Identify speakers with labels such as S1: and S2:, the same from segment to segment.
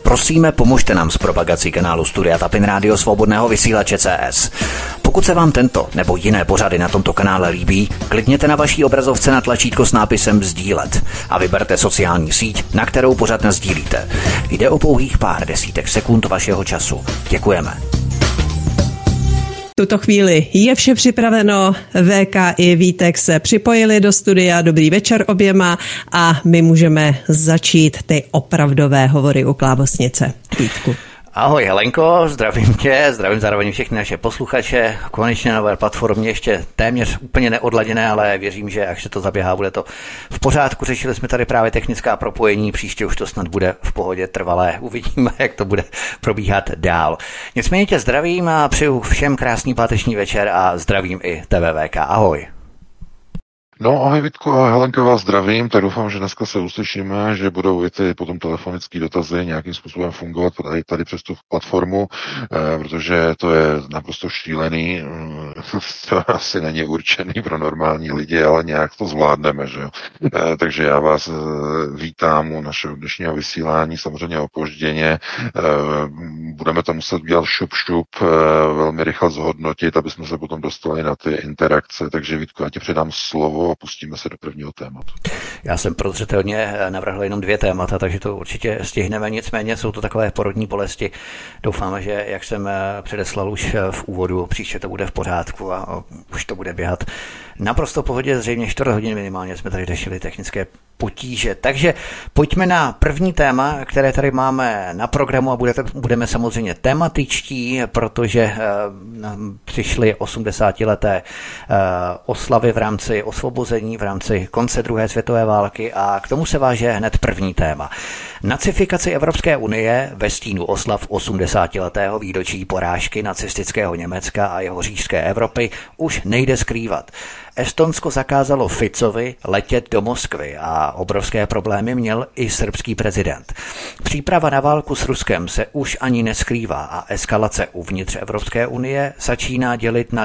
S1: Prosíme, pomožte nám s propagací kanálu Studia Tapin Rádio Svobodného vysílače CS. Pokud se vám tento nebo jiné pořady na tomto kanále líbí, klikněte na vaší obrazovce na tlačítko s nápisem sdílet a vyberte sociální síť, na kterou pořad nasdílíte. Jde o pouhých pár desítek sekund vašeho času. Děkujeme.
S2: V tuto chvíli je vše připraveno, VK i Vítek se připojili do studia, dobrý večer oběma a my můžeme začít ty opravdové hovory u klávesnice. Vítku.
S1: Ahoj Helenko, zdravím tě, zdravím zároveň všechny naše posluchače, konečně na nové platformě, ještě téměř úplně neodladěné, ale věřím, že až se to zaběhá, bude to v pořádku. Řešili jsme tady právě technická propojení, příště už to snad bude v pohodě trvalé, uvidíme, jak to bude probíhat dál. Nicméně tě zdravím a přeju všem krásný páteční večer a zdravím i TVVK, ahoj.
S3: No ahoj Vítku a Helenka, vás zdravím, tak doufám, že dneska se uslyšíme, že budou i ty potom telefonické dotazy nějakým způsobem fungovat tady přes tu platformu, protože to je naprosto šílený, to asi není určený pro normální lidi, ale nějak to zvládneme, že jo. Takže já vás vítám u našeho dnešního vysílání, samozřejmě opožděně, budeme to muset udělat šup, velmi rychle zhodnotit, aby jsme se potom dostali na ty interakce, takže Vítku, já ti předám slovo a pustíme se do prvního tématu.
S1: Já jsem prozřetelně navrhl jenom 2 témata, takže to určitě stihneme, nicméně jsou to takové porodní bolesti. Doufáme, že jak jsem předeslal už v úvodu, příště to bude v pořádku a už to bude běhat naprosto v pohodě, zřejmě 4 hodin minimálně jsme tady řešili technické potíže. Takže pojďme na první téma, které tady máme na programu a budeme samozřejmě tematičtí, protože přišly 80leté oslavy v rámci osvobození, v rámci konce druhé světové války a k tomu se váže hned první téma. Nacifikaci Evropské unie ve stínu oslav 80letého výročí porážky nacistického Německa a jeho říšské Evropy už nejde skrývat. Estonsko zakázalo Ficovi letět do Moskvy a obrovské problémy měl i srbský prezident. Příprava na válku s Ruskem se už ani neskrývá a eskalace uvnitř Evropské unie začíná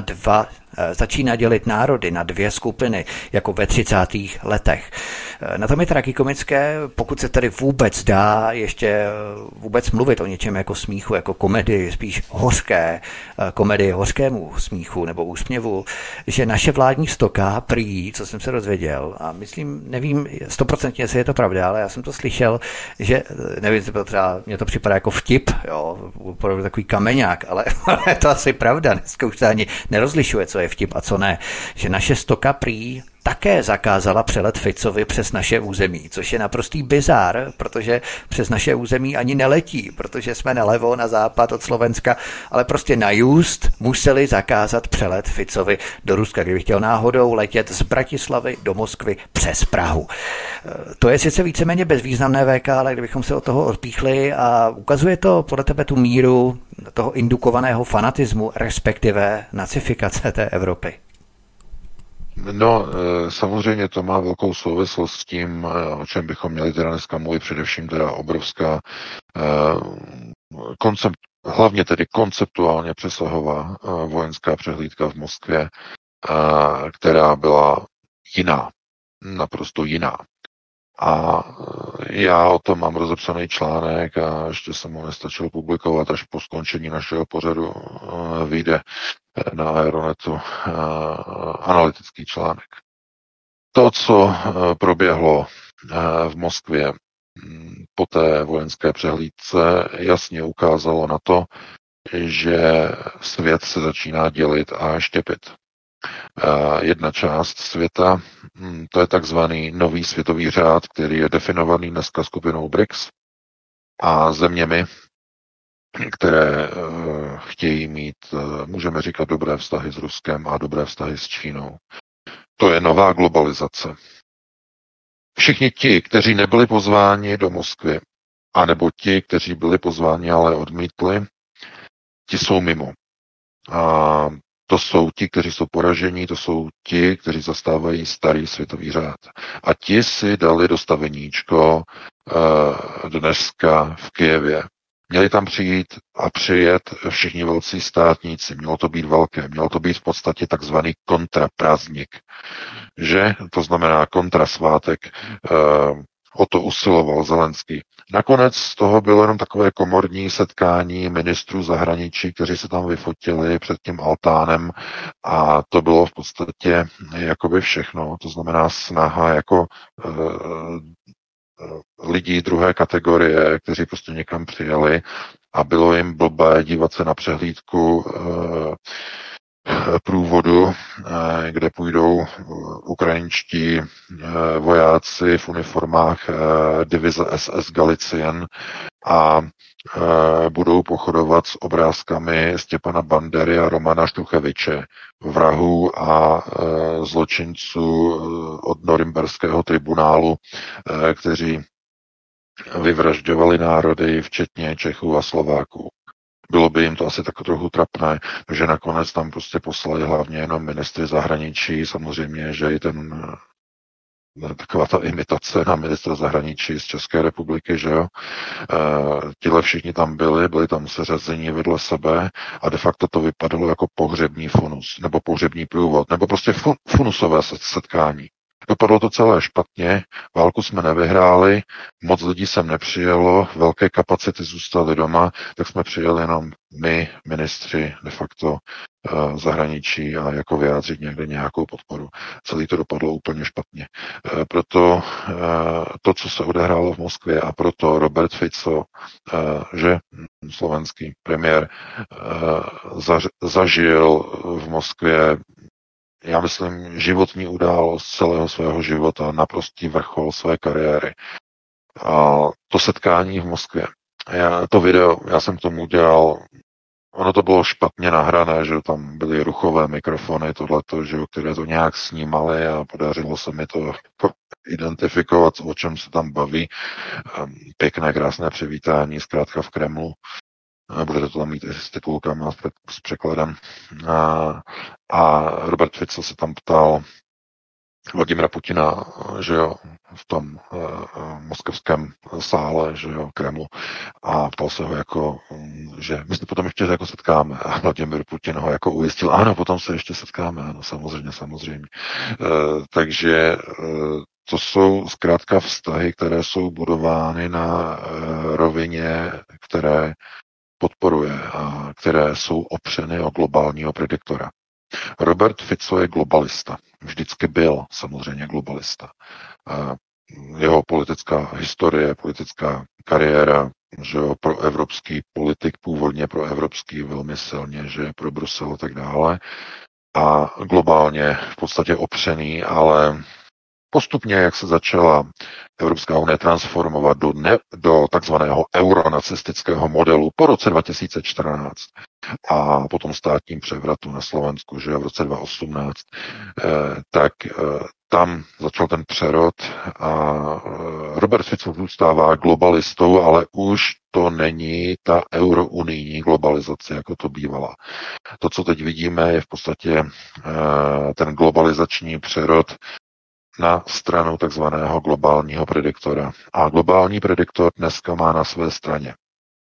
S1: dělit národy na 2 skupiny, jako ve 30. letech. Na tom je tragikomické, pokud se tady vůbec dá ještě vůbec mluvit o něčem jako smíchu, jako komedii, spíš komedii hořkému smíchu nebo úsměvu, že naše vládní stoka prý, co jsem se dozvěděl, a nevím 100%, jestli je to pravda, ale já jsem to slyšel, že, nevím, třeba mně to připadá jako vtip, jo, opravdu takový kameňák, ale je to asi pravda, dneska už se ani nerozlišuje, co je vtip a co ne, že naše stoka prý také zakázala přelet Ficovi přes naše území, což je naprostý bizár, protože přes naše území ani neletí, protože jsme nalevo, na západ od Slovenska, ale prostě na just museli zakázat přelet Ficovi do Ruska, kdyby chtěl náhodou letět z Bratislavy do Moskvy přes Prahu. To je sice víceméně bezvýznamné VK, ale kdybychom se od toho odpíchli a ukazuje to podle tebe tu míru toho indukovaného fanatismu, respektive nacifikace té Evropy.
S3: No, samozřejmě to má velkou souvislost s tím, o čem bychom měli teda dneska mluvit, především teda obrovská hlavně tedy konceptuálně přesahová vojenská přehlídka v Moskvě, která byla jiná, naprosto jiná. A já o tom mám rozepsaný článek a ještě jsem ho nestačil publikovat, až po skončení našeho pořadu vyjde na Aeronetu analytický článek. To, co proběhlo v Moskvě po té vojenské přehlídce, jasně ukázalo na to, že svět se začíná dělit a štěpit. Jedna část světa, to je takzvaný nový světový řád, který je definovaný dneska skupinou BRICS a zeměmi, které chtějí mít, můžeme říkat, dobré vztahy s Ruskem a dobré vztahy s Čínou. To je nová globalizace. Všichni ti, kteří nebyli pozváni do Moskvy, anebo ti, kteří byli pozváni, ale odmítli, ti jsou mimo. A to jsou ti, kteří jsou poražení, to jsou ti, kteří zastávají starý světový řád. A ti si dali dostaveníčko dneska v Kyjevě. Měli tam přijít a přijet všichni velcí státníci. Mělo to být velké, mělo to být v podstatě takzvaný kontraprázdnik. Že? To znamená kontrasvátek O to usiloval Zelenský. Nakonec z toho bylo jenom takové komorní setkání ministrů zahraničí, kteří se tam vyfotili před tím altánem a to bylo v podstatě jakoby všechno. To znamená snaha jako lidí druhé kategorie, kteří prostě někam přijeli a bylo jim blbé dívat se na přehlídku průvodu, kde půjdou ukrajinští vojáci v uniformách divize SS Galicien a budou pochodovat s obrázkami Stěpana Bandery a Romana Štucheviče, vrahů a zločinců od Norimberského tribunálu, kteří vyvražďovali národy, včetně Čechů a Slováků. Bylo by jim to asi tak trochu trapné, že nakonec tam prostě poslali hlavně jenom ministry zahraničí, samozřejmě, že i taková ta imitace na ministra zahraničí z České republiky, že jo. Tihle všichni tam byli tam seřazení vedle sebe a de facto to vypadalo jako pohřební funus, nebo pohřební průvod, nebo prostě funusové setkání. Dopadlo to celé špatně, válku jsme nevyhráli, moc lidí sem nepřijelo, velké kapacity zůstaly doma, tak jsme přijeli jenom my, ministři, de facto zahraničí a jako vyjádřit někde nějakou podporu. Celý to dopadlo úplně špatně. Proto to, co se odehrálo v Moskvě a proto Robert Fico, že slovenský premiér zažil v Moskvě, já myslím, životní událost celého svého života, naprostý vrchol své kariéry. A to setkání v Moskvě, to video, já jsem k tomu udělal, ono to bylo špatně nahrané, že tam byly ruchové mikrofony, tohleto, že které to nějak snímaly a podařilo se mi to identifikovat, o čem se tam baví. Pěkné, krásné přivítání, zkrátka v Kremlu. Budete to tam mít i s titulkama, s překladem. A Robert Fico se tam ptal Vladimira Putina, že jo, v tom moskevském sále, že jo, Kremlu, a ptal se ho jako, že my se potom ještě jako setkáme. A Vladimir Putin ho jako ujistil, ano, potom se ještě setkáme, ano, samozřejmě. Takže to jsou zkrátka vztahy, které jsou budovány na rovině, které podporuje a které jsou opřeny o globálního prediktora. Robert Fico je globalista. Vždycky byl samozřejmě globalista. Jeho politická historie, politická kariéra, že jo, pro evropský politik, původně pro evropský velmi silně, že pro Brusel a tak dále. A globálně v podstatě opřený, ale postupně, jak se začala Evropská unie transformovat do takzvaného euronacistického modelu po roce 2014 a potom státním převratu na Slovensku, že v roce 2018, tak tam začal ten přerod a Robert Fico zůstává globalistou, ale už to není ta eurounijní globalizace, jako to bývala. To, co teď vidíme, je v podstatě ten globalizační přerod na stranu takzvaného globálního prediktora. A globální prediktor dneska má na své straně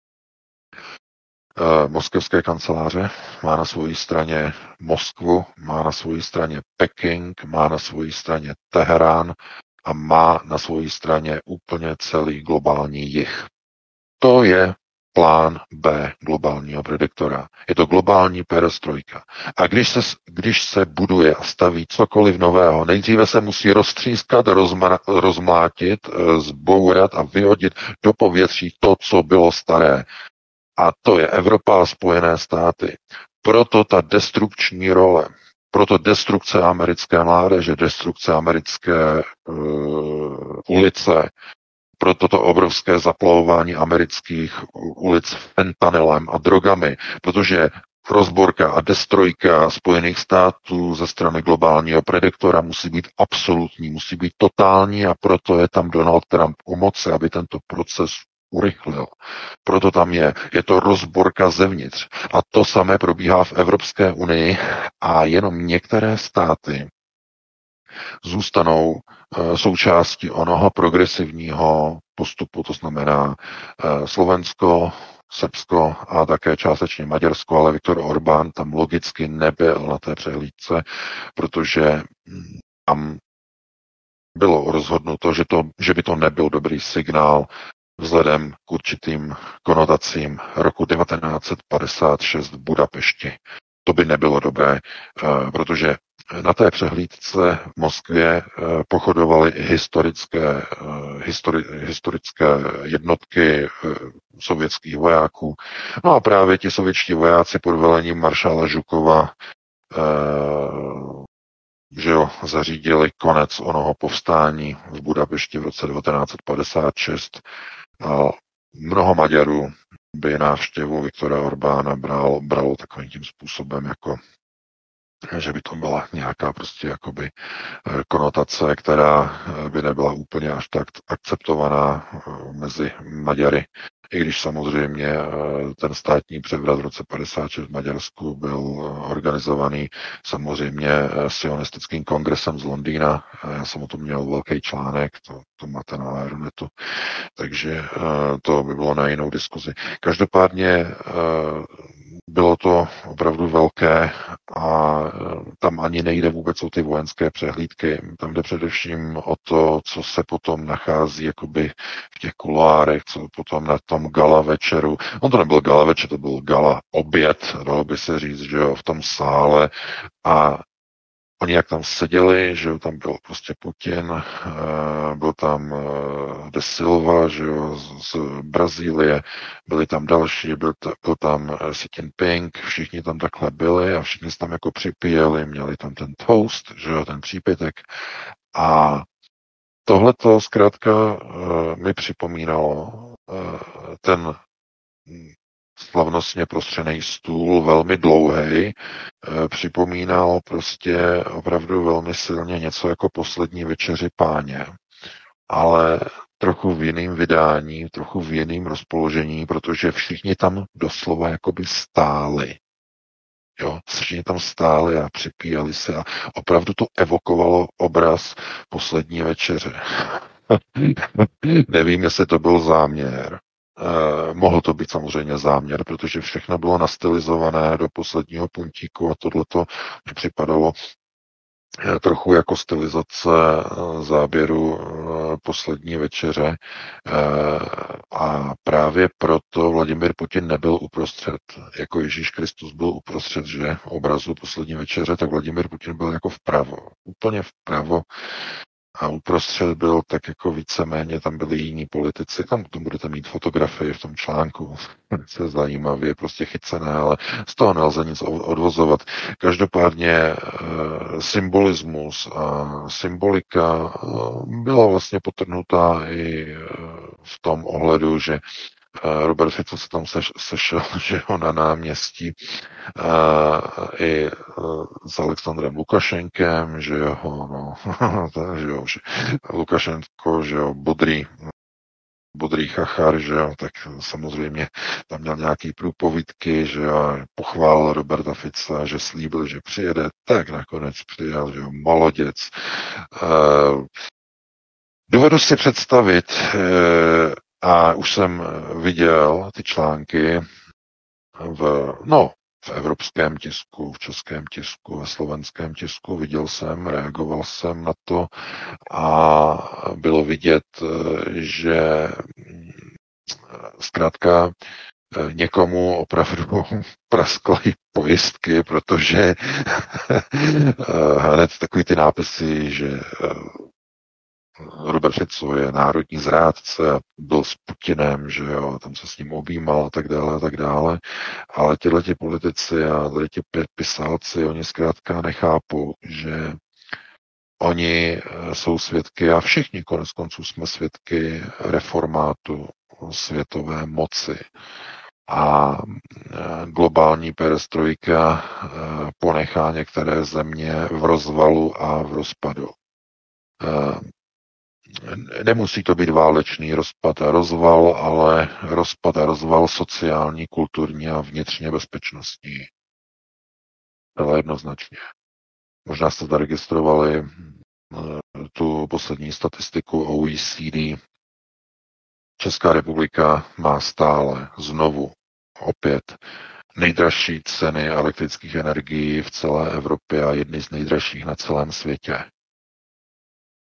S3: moskevské kanceláře, má na své straně Moskvu, má na své straně Peking, má na své straně Teherán a má na své straně úplně celý globální jih. To je plán B globálního prediktora. Je to globální perestrojka. A když se buduje a staví cokoliv nového, nejdříve se musí roztřískat, rozmlátit, zbourat a vyhodit do povětří to, co bylo staré. A to je Evropa a Spojené státy. Proto ta destrukční role, proto destrukce americké mládeže, destrukce americké ulice, proto to obrovské zaplavování amerických ulic fentanylem a drogami, protože rozborka a destrojka Spojených států ze strany globálního prediktora musí být absolutní, musí být totální a proto je tam Donald Trump u moci, aby tento proces urychlil. Proto tam je to rozborka zevnitř. A to samé probíhá v Evropské unii a jenom některé státy zůstanou součástí onoho progresivního postupu, to znamená Slovensko, Srbsko a také částečně Maďarsko, ale Viktor Orbán tam logicky nebyl na té přehlídce, protože tam bylo rozhodnuto, že by to nebyl dobrý signál vzhledem k určitým konotacím roku 1956 v Budapešti. To by nebylo dobré, protože na té přehlídce v Moskvě pochodovaly i historické jednotky sovětských vojáků. No a právě ti sovětští vojáci pod velením maršála Žukova že jo, zařídili konec onoho povstání v Budapešti v roce 1956. A mnoho Maďarů by návštěvu Viktora Orbána bralo takovým tím způsobem, jako že by to byla nějaká prostě jakoby konotace, která by nebyla úplně až tak akceptovaná mezi Maďary. I když samozřejmě ten státní převrat v roce 56 v Maďarsku byl organizovaný samozřejmě sionistickým kongresem z Londýna. Já jsem o tom měl velký článek, to máte na Aeronetu, takže to by bylo na jinou diskuzi. Každopádně bylo to opravdu velké a tam ani nejde vůbec o ty vojenské přehlídky. Tam jde především o to, co se potom nachází jakoby v těch kuloárech, co potom na tom gala večeru. On to nebyl gala večer, to byl gala oběd, dalo by se říct, že jo, v tom sále. A oni jak tam seděli, že jo, tam byl prostě Putin, byl tam De Silva, že jo, z Brazílie, byli tam další, byl tam Xi Jinping, všichni tam takhle byli a všichni se tam jako připíjeli, měli tam ten toast, že jo, ten přípitek. A tohleto zkrátka mi připomínalo ten slavnostně prostřený stůl, velmi dlouhý, připomínal prostě opravdu velmi silně něco jako Poslední večeři Páně, ale trochu v jiném vydání, trochu v jiném rozpoložení, protože všichni tam doslova jakoby stáli. Jo, všichni tam stáli a připíjeli se a opravdu to evokovalo obraz Poslední večeře. Nevím, jestli to byl záměr. Mohl to být samozřejmě záměr, protože všechno bylo nastylizované do posledního puntíku a tohleto mi připadalo trochu jako stylizace záběru Poslední večeře a právě proto Vladimír Putin nebyl uprostřed, jako Ježíš Kristus byl uprostřed, že obrazu Poslední večeře, tak Vladimír Putin byl jako vpravo, úplně vpravo. A uprostřed byl tak jako víceméně, tam byli jiní politici, tam budete mít fotografii v tom článku, to je zajímavě, prostě chycené, ale z toho nelze nic odvozovat. Každopádně symbolismus a symbolika byla vlastně potrhnutá i v tom ohledu, že Robert Fico se tam sešel, že ho na náměstí i s Alexandrem Lukašenkem, že jo, no, že jo, že Lukašenko, že jo, bodrý chachar, že jo, tak samozřejmě tam měl nějaký průpovídky, že jo, pochválil Roberta Fica, že slíbil, že přijede, tak nakonec přijel, že jo, maloděc. Dovedu si představit, a už jsem viděl ty články v evropském tisku, v českém tisku, ve slovenském tisku, viděl jsem, reagoval jsem na to a bylo vidět, že zkrátka někomu opravdu praskly pojistky, protože hned takový ty nápisy, že Robert Fico je národní zrádce a byl s Putinem, že jo, tam se s ním objímal a tak dále, ale tihleti politici a ti pisálci, oni zkrátka nechápou, že oni jsou svědky a všichni konec konců jsme svědky reformátu světové moci a globální perestrojka ponechá některé země v rozvalu a v rozpadu. Nemusí to být válečný rozpad a rozval, ale rozpad a rozval sociální, kulturní a vnitřně bezpečnostní. Ale jednoznačně. Možná jste zaregistrovali tu poslední statistiku OECD. Česká republika má stále znovu opět nejdražší ceny elektrických energií v celé Evropě a jedny z nejdražších na celém světě.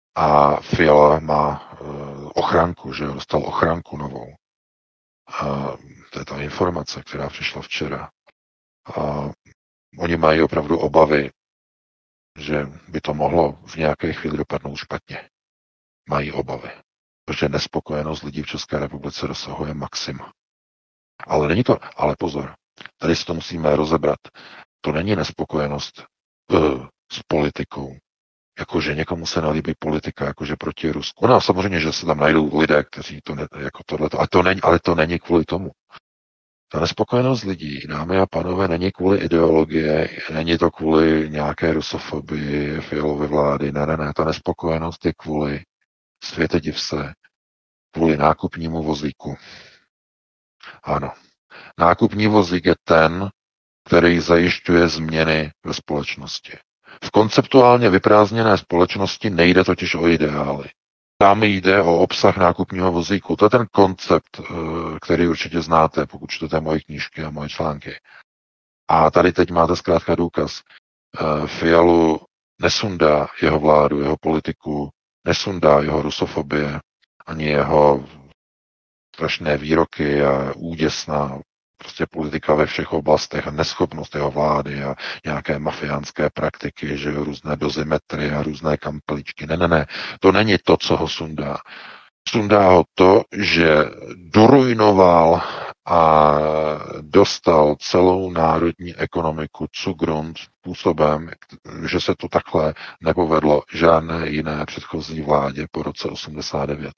S3: A Fiala má ochranku, že jo, dostal ochranku novou. To je ta informace, která přišla včera. A oni mají opravdu obavy, že by to mohlo v nějaké chvíli dopadnout špatně. Mají obavy, protože nespokojenost lidí v České republice dosahuje maxima. Ale není to, ale pozor, tady si to musíme rozebrat. To není nespokojenost s politikou, jakože někomu se nelíbí politika, jakože proti Rusku. No samozřejmě, že se tam najdou lidé, kteří to ne, jako tohleto, ale to není kvůli tomu. Ta nespokojenost lidí, dámy a pánové, není kvůli ideologie, není to kvůli nějaké rusofobii, Fialovy vlády, ne, ta nespokojenost je kvůli, světe div se, kvůli nákupnímu vozíku. Ano, nákupní vozík je ten, který zajišťuje změny ve společnosti. V konceptuálně vyprázdněné společnosti nejde totiž o ideály. Tam jde o obsah nákupního vozíku. To je ten koncept, který určitě znáte, pokud čtete moje knížky a moje články. A tady teď máte zkrátka důkaz. Fialu nesundá jeho vládu, jeho politiku, nesundá jeho rusofobie, ani jeho strašné výroky a úděsná prostě politika ve všech oblastech a neschopnost jeho vlády a nějaké mafiánské praktiky, že různé dozimetry a různé kampeličky. Ne. To není to, co ho sundá. Sundá ho to, že doruinoval a dostal celou národní ekonomiku zugrund způsobem, že se to takhle nepovedlo žádné jiné předchozí vládě po roce 89.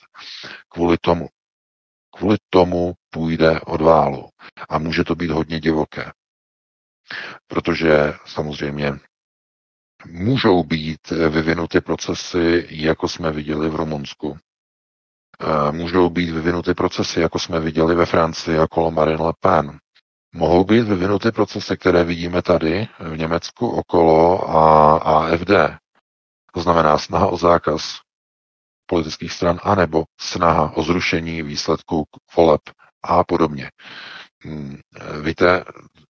S3: Kvůli tomu půjde od válu. A může to být hodně divoké. Protože samozřejmě můžou být vyvinuty procesy, jako jsme viděli v Rumunsku. Můžou být vyvinuty procesy, jako jsme viděli ve Francii okolo Marine Le Pen. Mohou být vyvinuty procesy, které vidíme tady v Německu okolo AfD. To znamená snaha o zákaz politických stran, anebo snaha o zrušení výsledků voleb a podobně. Víte,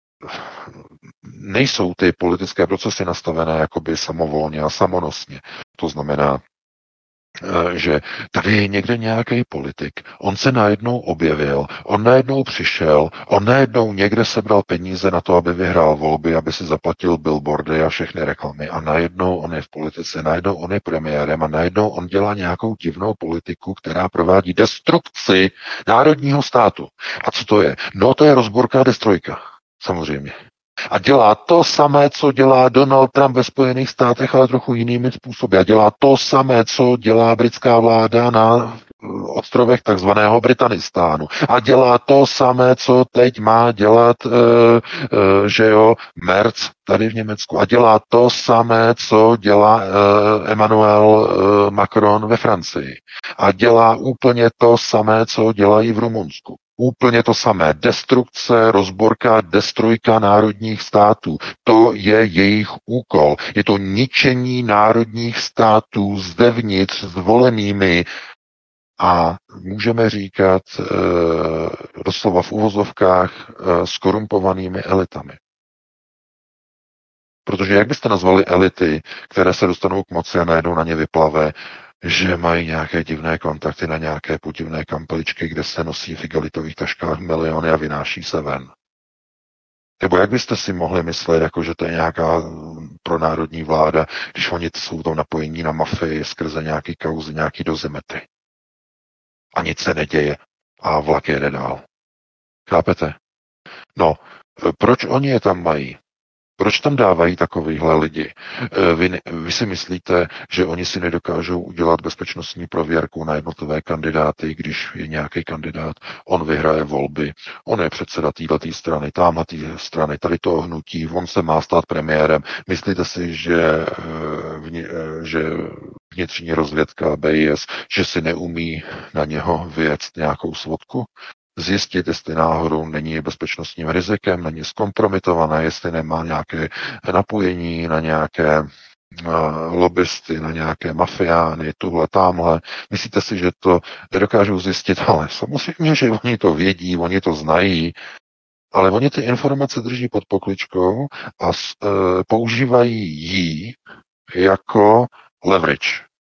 S3: nejsou ty politické procesy nastavené jakoby samovolně a samonosně. To znamená, že tady je někde nějaký politik, on se najednou objevil, on najednou přišel, on najednou někde sebral peníze na to, aby vyhrál volby, aby si zaplatil billboardy a všechny reklamy a najednou on je v politice, najednou on je premiérem a najednou on dělá nějakou divnou politiku, která provádí destrukci národního státu. A co to je? No to je rozborka a destrojka, samozřejmě. A dělá to samé, co dělá Donald Trump ve Spojených státech, ale trochu jinými způsoby. A dělá to samé, co dělá britská vláda na ostrovech takzvaného Britanistánu. A dělá to samé, co teď má dělat, že jo, Merz tady v Německu. A dělá to samé, co dělá Emmanuel Macron ve Francii. A dělá úplně to samé, co dělají v Rumunsku. Úplně to samé. Destrukce, rozborka, destrojka národních států. To je jejich úkol. Je to ničení národních států zdevnitř zvolenými a můžeme říkat doslova v uvozovkách skorumpovanými elitami. Protože jak byste nazvali elity, které se dostanou k moci a najednou na ně vyplave, že mají nějaké divné kontakty na nějaké podivné kampeličky, kde se nosí v igelitových taškách miliony a vynáší se ven. Nebo jak byste si mohli myslet, jako že to je nějaká pronárodní vláda, když oni jsou tam napojení na mafii skrze nějaký kauzy, nějaký dozimetry. A nic se neděje a vlak jede dál. Chápete? No, proč oni je tam mají? Proč tam dávají takovýhle lidi? Vy si myslíte, že oni si nedokážou udělat bezpečnostní prověrku na jednotlivé kandidáty, když je nějaký kandidát, on vyhraje volby, on je předseda této strany, támhletý strany, tady toho hnutí, on se má stát premiérem. Myslíte si, že vnitřní rozvědka BIS, že si neumí na něho vyjet nějakou svodku? Zjistit, jestli náhodou není bezpečnostním rizikem, není zkompromitované, jestli nemá nějaké napojení na nějaké lobbysty, na nějaké mafiány, tuhle, tamhle. Myslíte si, že to nedokážou zjistit? Ale samozřejmě, že oni to vědí, oni to znají, ale oni ty informace drží pod pokličkou a používají ji jako leverage.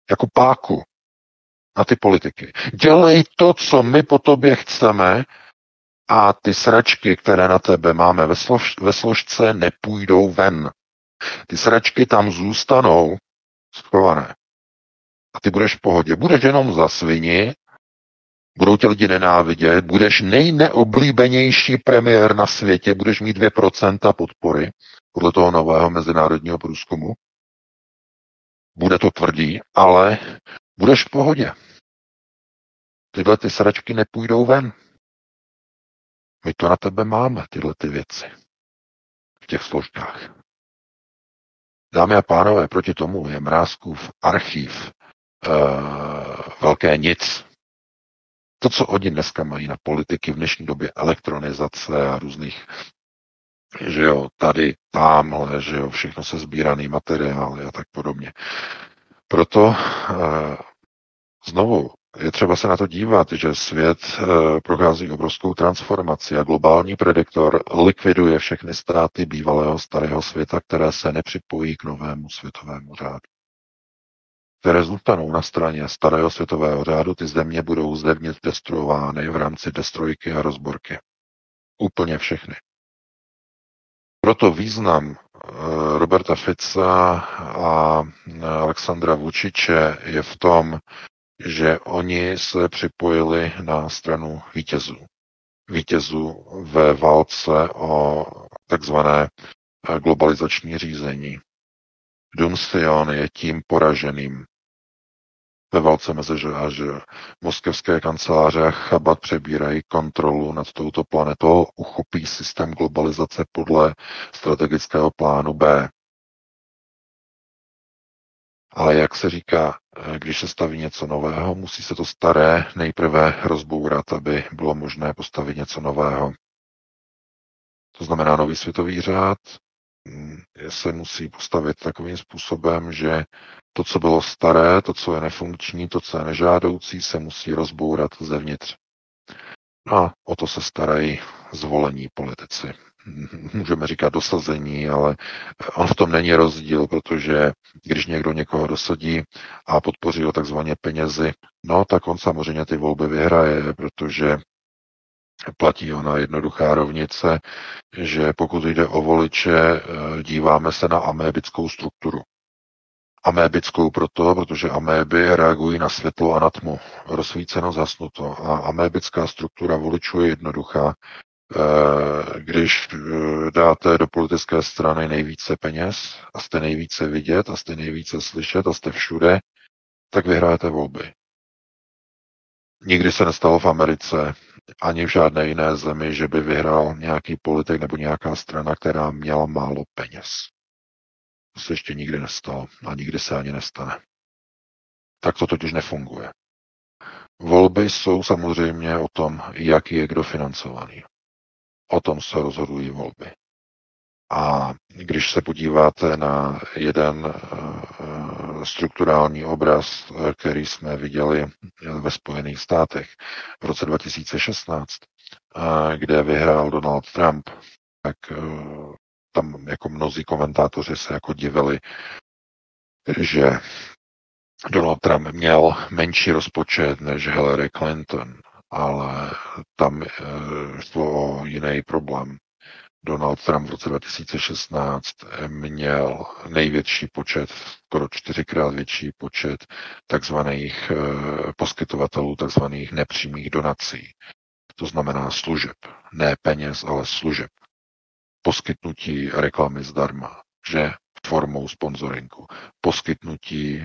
S3: jako páku na ty politiky. Dělej to, co my po tobě chceme, a ty sračky, které na tebe máme ve složce, nepůjdou ven. Ty sračky tam zůstanou schované. A ty budeš v pohodě. Budeš jenom za svini, budou tě lidi nenávidět, budeš nejneoblíbenější premiér na světě, budeš mít 2% podpory podle toho nového mezinárodního průzkumu. Bude to tvrdý, ale budeš v pohodě. Tyhle ty sračky nepůjdou ven. My to na tebe máme, tyhle ty věci. V těch složkách. Dámy a pánové, proti tomu je Mrázkův archiv velké nic. To, co oni dneska mají na politiky v dnešní době, elektronizace a různých, že jo, tady, tamhle, že jo, všechno se sbíraný materiály a tak podobně. Proto znovu je třeba se na to dívat, že svět prochází obrovskou transformaci a globální prediktor likviduje všechny státy bývalého starého světa, které se nepřipojí k novému světovému řádu. Které zůstanou na straně starého světového řádu, ty země budou zevnitř destruovány v rámci destrojky a rozborky. Úplně všechny. Proto význam Roberta Fica a Alexandra Vučiče je v tom, že oni se připojili na stranu vítězů. Vítězů ve válce o takzvané globalizační řízení. Dům Sion je tím poraženým ve válce mezi Ž a Ž. Moskevské kanceláře a Chabad přebírají kontrolu nad touto planetou, uchopí systém globalizace podle strategického plánu B. Ale jak se říká, když se staví něco nového, musí se to staré nejprve rozbourat, aby bylo možné postavit něco nového. To znamená, nový světový řád se musí postavit takovým způsobem, že to, co bylo staré, to, co je nefunkční, to, co je nežádoucí, se musí rozbourat zevnitř. A o to se starají zvolení politici. Můžeme říkat dosazení, ale on v tom není rozdíl, protože když někdo někoho dosadí a podpoří ho takzvaně penězi, no tak on samozřejmě ty volby vyhraje, protože platí ona jednoduchá rovnice, že pokud jde o voliče, díváme se na amébickou strukturu. Amébickou protože améby reagují na světlo a na tmu, rozsvíceno, zasnuto. A amébická struktura voličů je jednoduchá. Když dáte do politické strany nejvíce peněz a jste nejvíce vidět a jste nejvíce slyšet a jste všude, tak vyhrajete volby. Nikdy se nestalo v Americe ani v žádné jiné zemi, že by vyhrál nějaký politik nebo nějaká strana, která měla málo peněz. To se ještě nikdy nestalo a nikdy se ani nestane. Tak to totiž nefunguje. Volby jsou samozřejmě o tom, jak je kdo financovaný. O tom se rozhodují volby. A když se podíváte na jeden strukturální obraz, který jsme viděli ve Spojených státech v roce 2016, kde vyhrál Donald Trump, tak tam jako mnozí komentátoři se jako divili, že Donald Trump měl menší rozpočet než Hillary Clinton, ale tam šlo o jiný problém. Donald Trump v roce 2016 měl největší počet, skoro 4krát větší počet takzvaných poskytovatelů takzvaných nepřímých donací. To znamená služeb. Ne peněz, ale služeb. Poskytnutí reklamy zdarma, že formou sponzoringu. Poskytnutí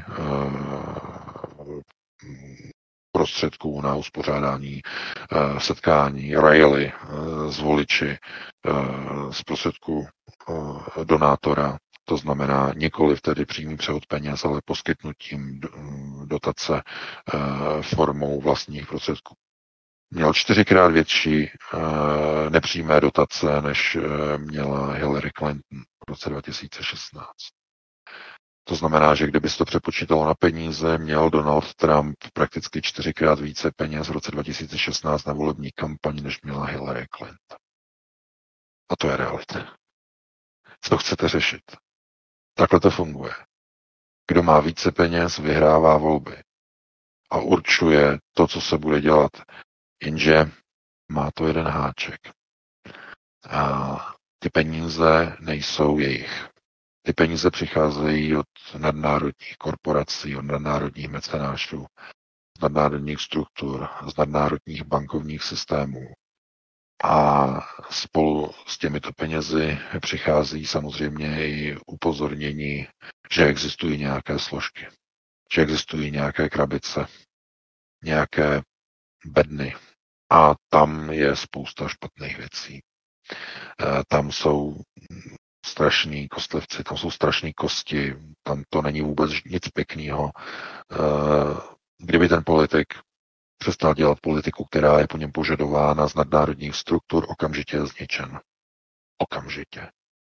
S3: prostředků na uspořádání setkání, rally s voliči z prostředků donátora, to znamená nikoli tedy přímý převod peněz, ale poskytnutím dotace formou vlastních prostředků. Měl 4krát větší nepřímé dotace, než měla Hillary Clinton v roce 2016. To znamená, že kdyby se to přepočítalo na peníze, měl Donald Trump prakticky 4krát více peněz v roce 2016 na volební kampaň, než měla Hillary Clinton. A to je realita. Co chcete řešit? Takhle to funguje. Kdo má více peněz, vyhrává volby a určuje to, co se bude dělat. Jenže má to jeden háček. A ty peníze nejsou jejich. Ty peníze přicházejí od nadnárodních korporací, od nadnárodních mecenášů, z nadnárodních struktur, z nadnárodních bankovních systémů. A spolu s těmito penězi přichází samozřejmě i upozornění, že existují nějaké složky, že existují nějaké krabice, nějaké bedny. A tam je spousta špatných věcí. Tam jsou strašní kostlivci, tam jsou strašní kosti, tam to není vůbec nic pěkného. Kdyby ten politik přestal dělat politiku, která je po něm požadována z nadnárodních struktur, okamžitě je zničen. Okamžitě.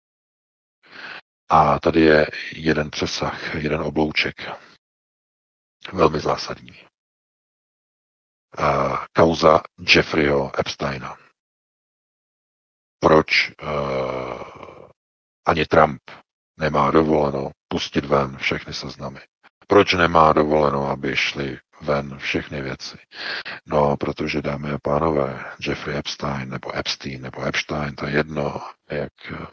S3: A tady je jeden přesah, jeden oblouček. Velmi zásadní. Kauza Jeffreyho Epsteina. Proč ani Trump nemá dovoleno pustit ven všechny seznamy? Proč nemá dovoleno, aby šly ven všechny věci? No, protože, dámy a pánové, Jeffrey Epstein, nebo Epstein, to je jedno, jak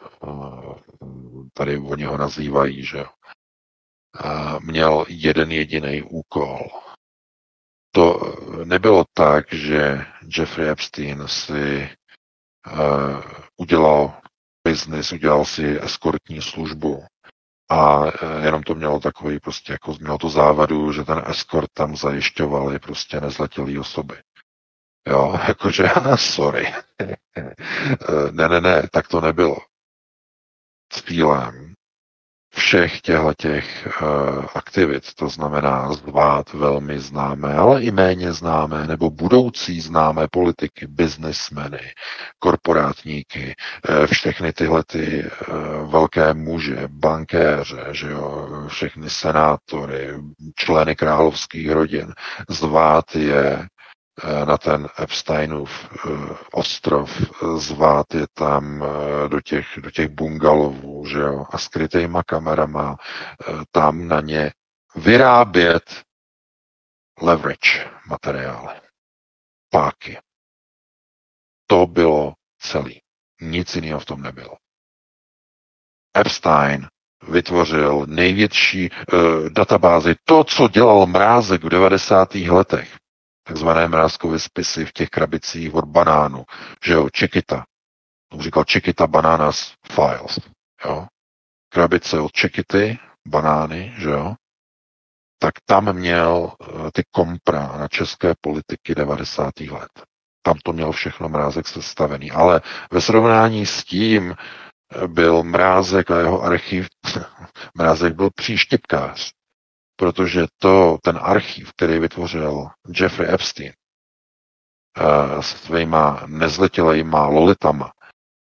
S3: tady oni ho nazývají, že jo. Měl jeden jediný úkol. To nebylo tak, že Jeffrey Epstein si udělal biznis, udělal si eskortní službu a jenom to mělo takový prostě, jako mělo to závadu, že ten eskort tam zajišťovali prostě nezletilý osoby. Jo, jakože, sorry. Ne, tak to nebylo. Cílem všech těch aktivit, to znamená zvát velmi známé, ale i méně známé, nebo budoucí známé politiky, biznismeny, korporátníky, všechny tyhle ty velké muže, bankéře, že jo, všechny senátory, členy královských rodin, zvát je na ten Epsteinův ostrov, zvát je tam do těch bungalovů, že jo, a skrytýma kamerama tam na ně vyrábět leverage materiály, páky. To bylo celý. Nic jiného v tom nebylo. Epstein vytvořil největší databázi, to, co dělal Mrázek v 90. letech, takzvané mrázkové spisy v těch krabicích od banánu, že jo, Chiquita. On říkal Chiquita Bananas Files, jo. Krabice od Chiquity, banány, že jo. Tak tam měl ty kompra na české politiky 90. let. Tam to měl všechno Mrázek sestavený. Ale ve srovnání s tím byl Mrázek a jeho archiv, Mrázek byl příštěpkář. Protože ten archiv, který vytvořil Jeffrey Epstein s svýma nezletilejma lolitama,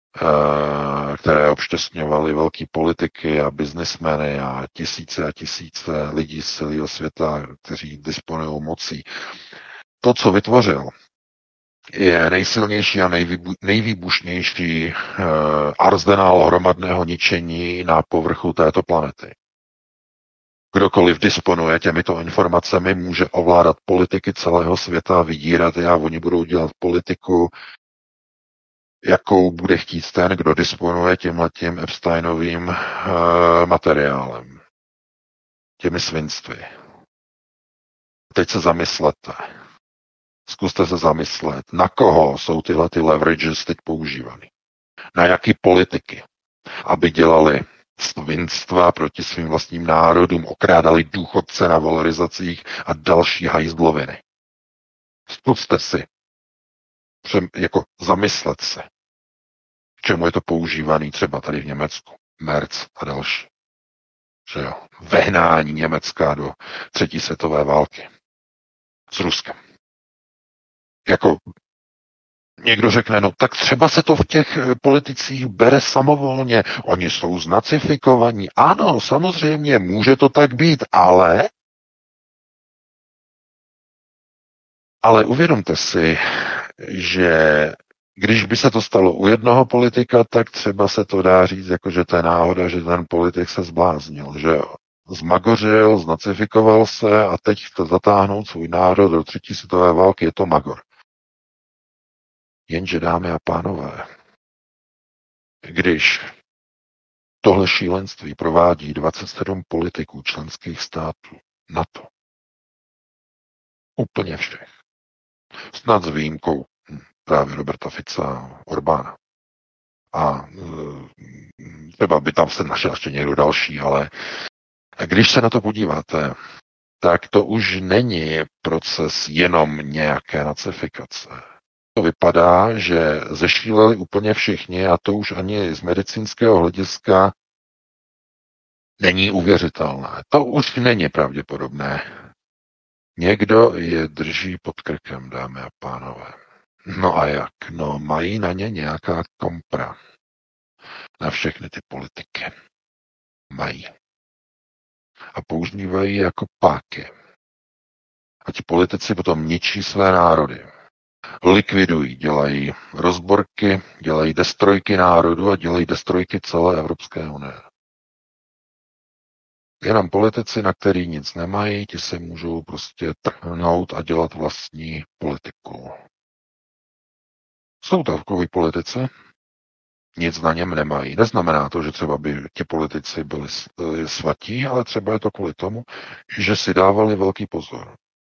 S3: které obšťastňovaly velký politiky a biznismeny a tisíce lidí z celého světa, kteří disponují mocí. To, co vytvořil, je nejsilnější a nejvýbušnější arzenál hromadného ničení na povrchu této planety. Kdokoliv disponuje těmito informacemi, může ovládat politiky celého světa, vydírat je a oni budou dělat politiku, jakou bude chtít ten, kdo disponuje tímhletím Epsteinovým materiálem. Těmi svinstvy. Teď se zamyslete. Zkuste se zamyslet, na koho jsou tyhle ty leverages teď používány. Na jaký politiky, aby dělali svinstva proti svým vlastním národům, okrádali důchodce na valorizacích a další hajzloviny. Zkuste si jako zamyslet se, k čemu je to používaný třeba tady v Německu, Merz a další. Že jo, vehnání Německa do 3. světové války s Ruskem. Jako někdo řekne, no tak třeba se to v těch politicích bere samovolně. Oni jsou znacifikovaní. Ano, samozřejmě, může to tak být, ale uvědomte si, že když by se to stalo u jednoho politika, tak třeba se to dá říct, jako že to je náhoda, že ten politik se zbláznil, že jo. zmagořil, znacifikoval se a teď chce zatáhnout svůj národ do třetí světové války, je to magor. Jenže, dámy a pánové, když tohle šílenství provádí 27 politiků členských států NATO, úplně všech, snad s výjimkou právě Roberta Fica a Orbána. A třeba by tam se našel ještě někdo další, ale když se na to podíváte, tak to už není proces jenom nějaké nacifikace. To vypadá, že zešíleli úplně všichni a to už ani z medicínského hlediska není uvěřitelné. To už není pravděpodobné. Někdo je drží pod krkem, dámy a pánové. No a jak? No mají na ně nějaká kompra. Na všechny ty politiky. Mají. A používají jako páky. A ti politici potom ničí své národy. Likvidují, dělají rozborky, dělají destrojky národu a dělají destrojky celé Evropské unie. Jenom politici, na který nic nemají, ti se můžou prostě trhnout a dělat vlastní politiku. Jsou takoví politici, nic na něm nemají. Neznamená to, že třeba by ti politici byli svatí, ale třeba je to kvůli tomu, že si dávali velký pozor.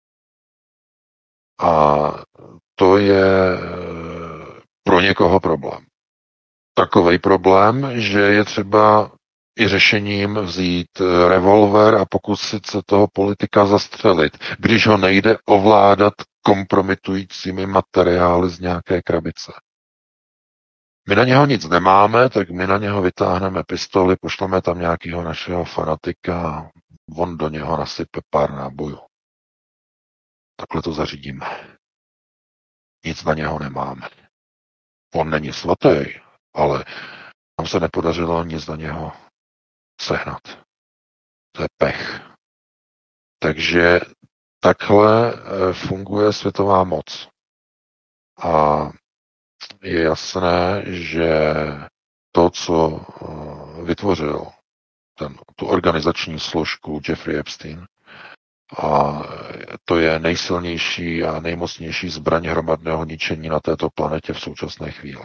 S3: A to je pro někoho problém. Takovej problém, že je třeba i řešením vzít revolver a pokusit se toho politika zastřelit, když ho nejde ovládat kompromitujícími materiály z nějaké krabice. My na něho nic nemáme, tak my na něho vytáhneme pistoli, pošleme tam nějakého našeho fanatika a on do něho nasype pár nábojů. Takhle to zařídíme. Nic na něho nemáme. On není svatý, ale nám se nepodařilo nic na něho sehnat. To je pech. Takže takhle funguje světová moc. A je jasné, že to, co vytvořil tu organizační složku Jeffrey Epstein, a to je nejsilnější a nejmocnější zbraň hromadného ničení na této planetě v současné chvíli.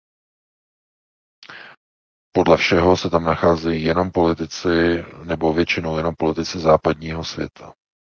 S3: Podle všeho se tam nacházejí jenom politici, nebo většinou jenom politici západního světa.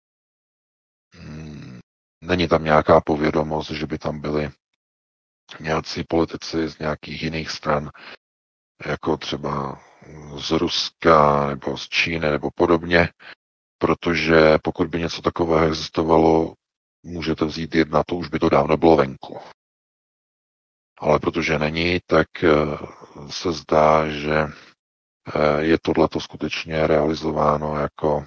S3: Není tam nějaká povědomost, že by tam byli nějací politici z nějakých jiných stran, jako třeba z Ruska nebo z Číny nebo podobně, protože pokud by něco takového existovalo, můžete vzít jedna, to už by to dávno bylo venku. Ale protože není, tak se zdá, že je tohleto skutečně realizováno jako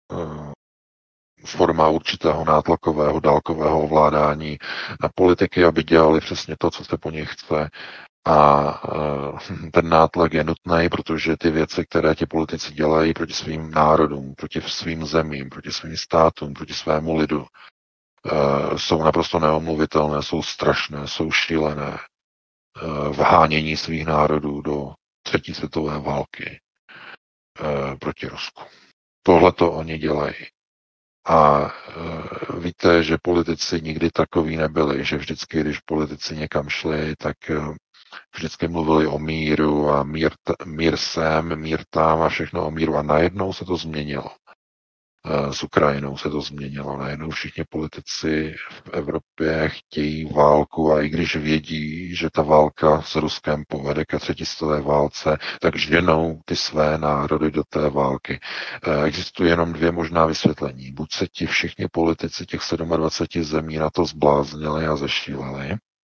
S3: forma určitého nátlakového, dálkového ovládání na politiky, aby dělali přesně to, co se po nich chce. A ten nátlak je nutný, protože ty věci, které ti politici dělají proti svým národům, proti svým zemím, proti svým státům, proti svému lidu, jsou naprosto neomluvitelné, jsou strašné, jsou šílené. Vhánění svých národů do třetí světové války proti Rusku. Tohle to oni dělají. A víte, že politici nikdy takoví nebyli, že vždycky, když politici někam šli, tak vždycky mluvili o míru a mír sem, mír tam a všechno o míru. A najednou se to změnilo. S Ukrajinou se to změnilo. Najednou všichni politici v Evropě chtějí válku a i když vědí, že ta válka s Ruskem povede ke třetí světové válce, tak ženou ty své národy do té války. Existuje jenom dvě možná vysvětlení. Buď se ti všichni politici těch 27 zemí na to zbláznili a zešíleli,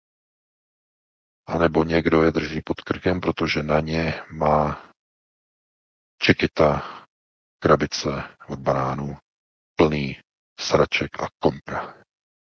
S3: anebo někdo je drží pod krkem, protože na ně má Chiquita krabice od banánů plný sraček a kompra.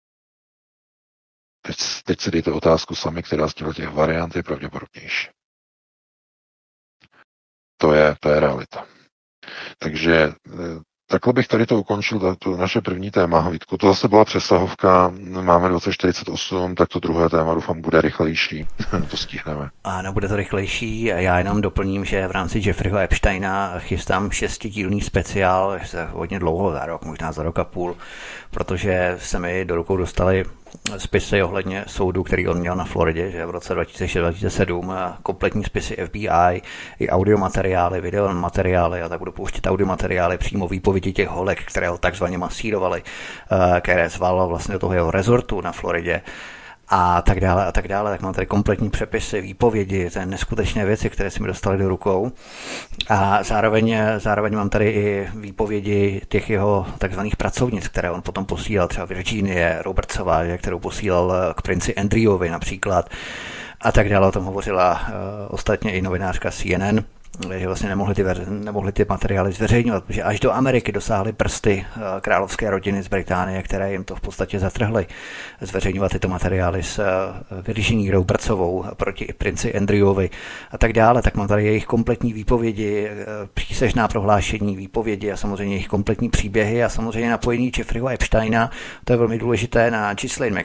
S3: Teď si dejte otázku sami, která z těch variant je pravděpodobnější. To je realita. Takže takhle bych tady to ukončil, to naše první téma, Vítku. To zase byla přesahovka, máme 2048, tak to druhé téma doufám bude rychlejší. To stihneme.
S1: Ano, bude to rychlejší. Já jenom doplním, že v rámci Jeffreyho Epsteina chystám 6dílný speciál, hodně dlouho, za rok, možná za rok a půl, protože se mi do rukou dostali spisy ohledně soudu, který on měl na Floridě, že v roce 2006-2007, kompletní spisy FBI, i audiomateriály, videomateriály, a tak budu pouštět audiomateriály, přímo výpovědi těch holek, které ho takzvaně masírovali, které zval vlastně do toho jeho rezortu na Floridě, a tak dále, tak mám tady kompletní přepisy, výpovědi, to neskutečné věci, které si mi dostaly do rukou. A zároveň mám tady i výpovědi těch jeho takzvaných pracovnic, které on potom posílal, třeba Virginie Robertsová, kterou posílal k princi Andrewovi například, a tak dále. O tom hovořila ostatně i novinářka CNN, že vlastně nemohli ty materiály zveřejňovat, protože až do Ameriky dosáhly prsty královské rodiny z Británie, které jim to v podstatě zatrhly, zveřejňovat tyto materiály s Virginie Robertsovou proti princi Andrewovi a tak dále. Tak mám tady jejich kompletní výpovědi, přísežná prohlášení, výpovědi a samozřejmě jejich kompletní příběhy a samozřejmě napojení Jeffreyho Epsteina, to je velmi důležité, na Ghislaine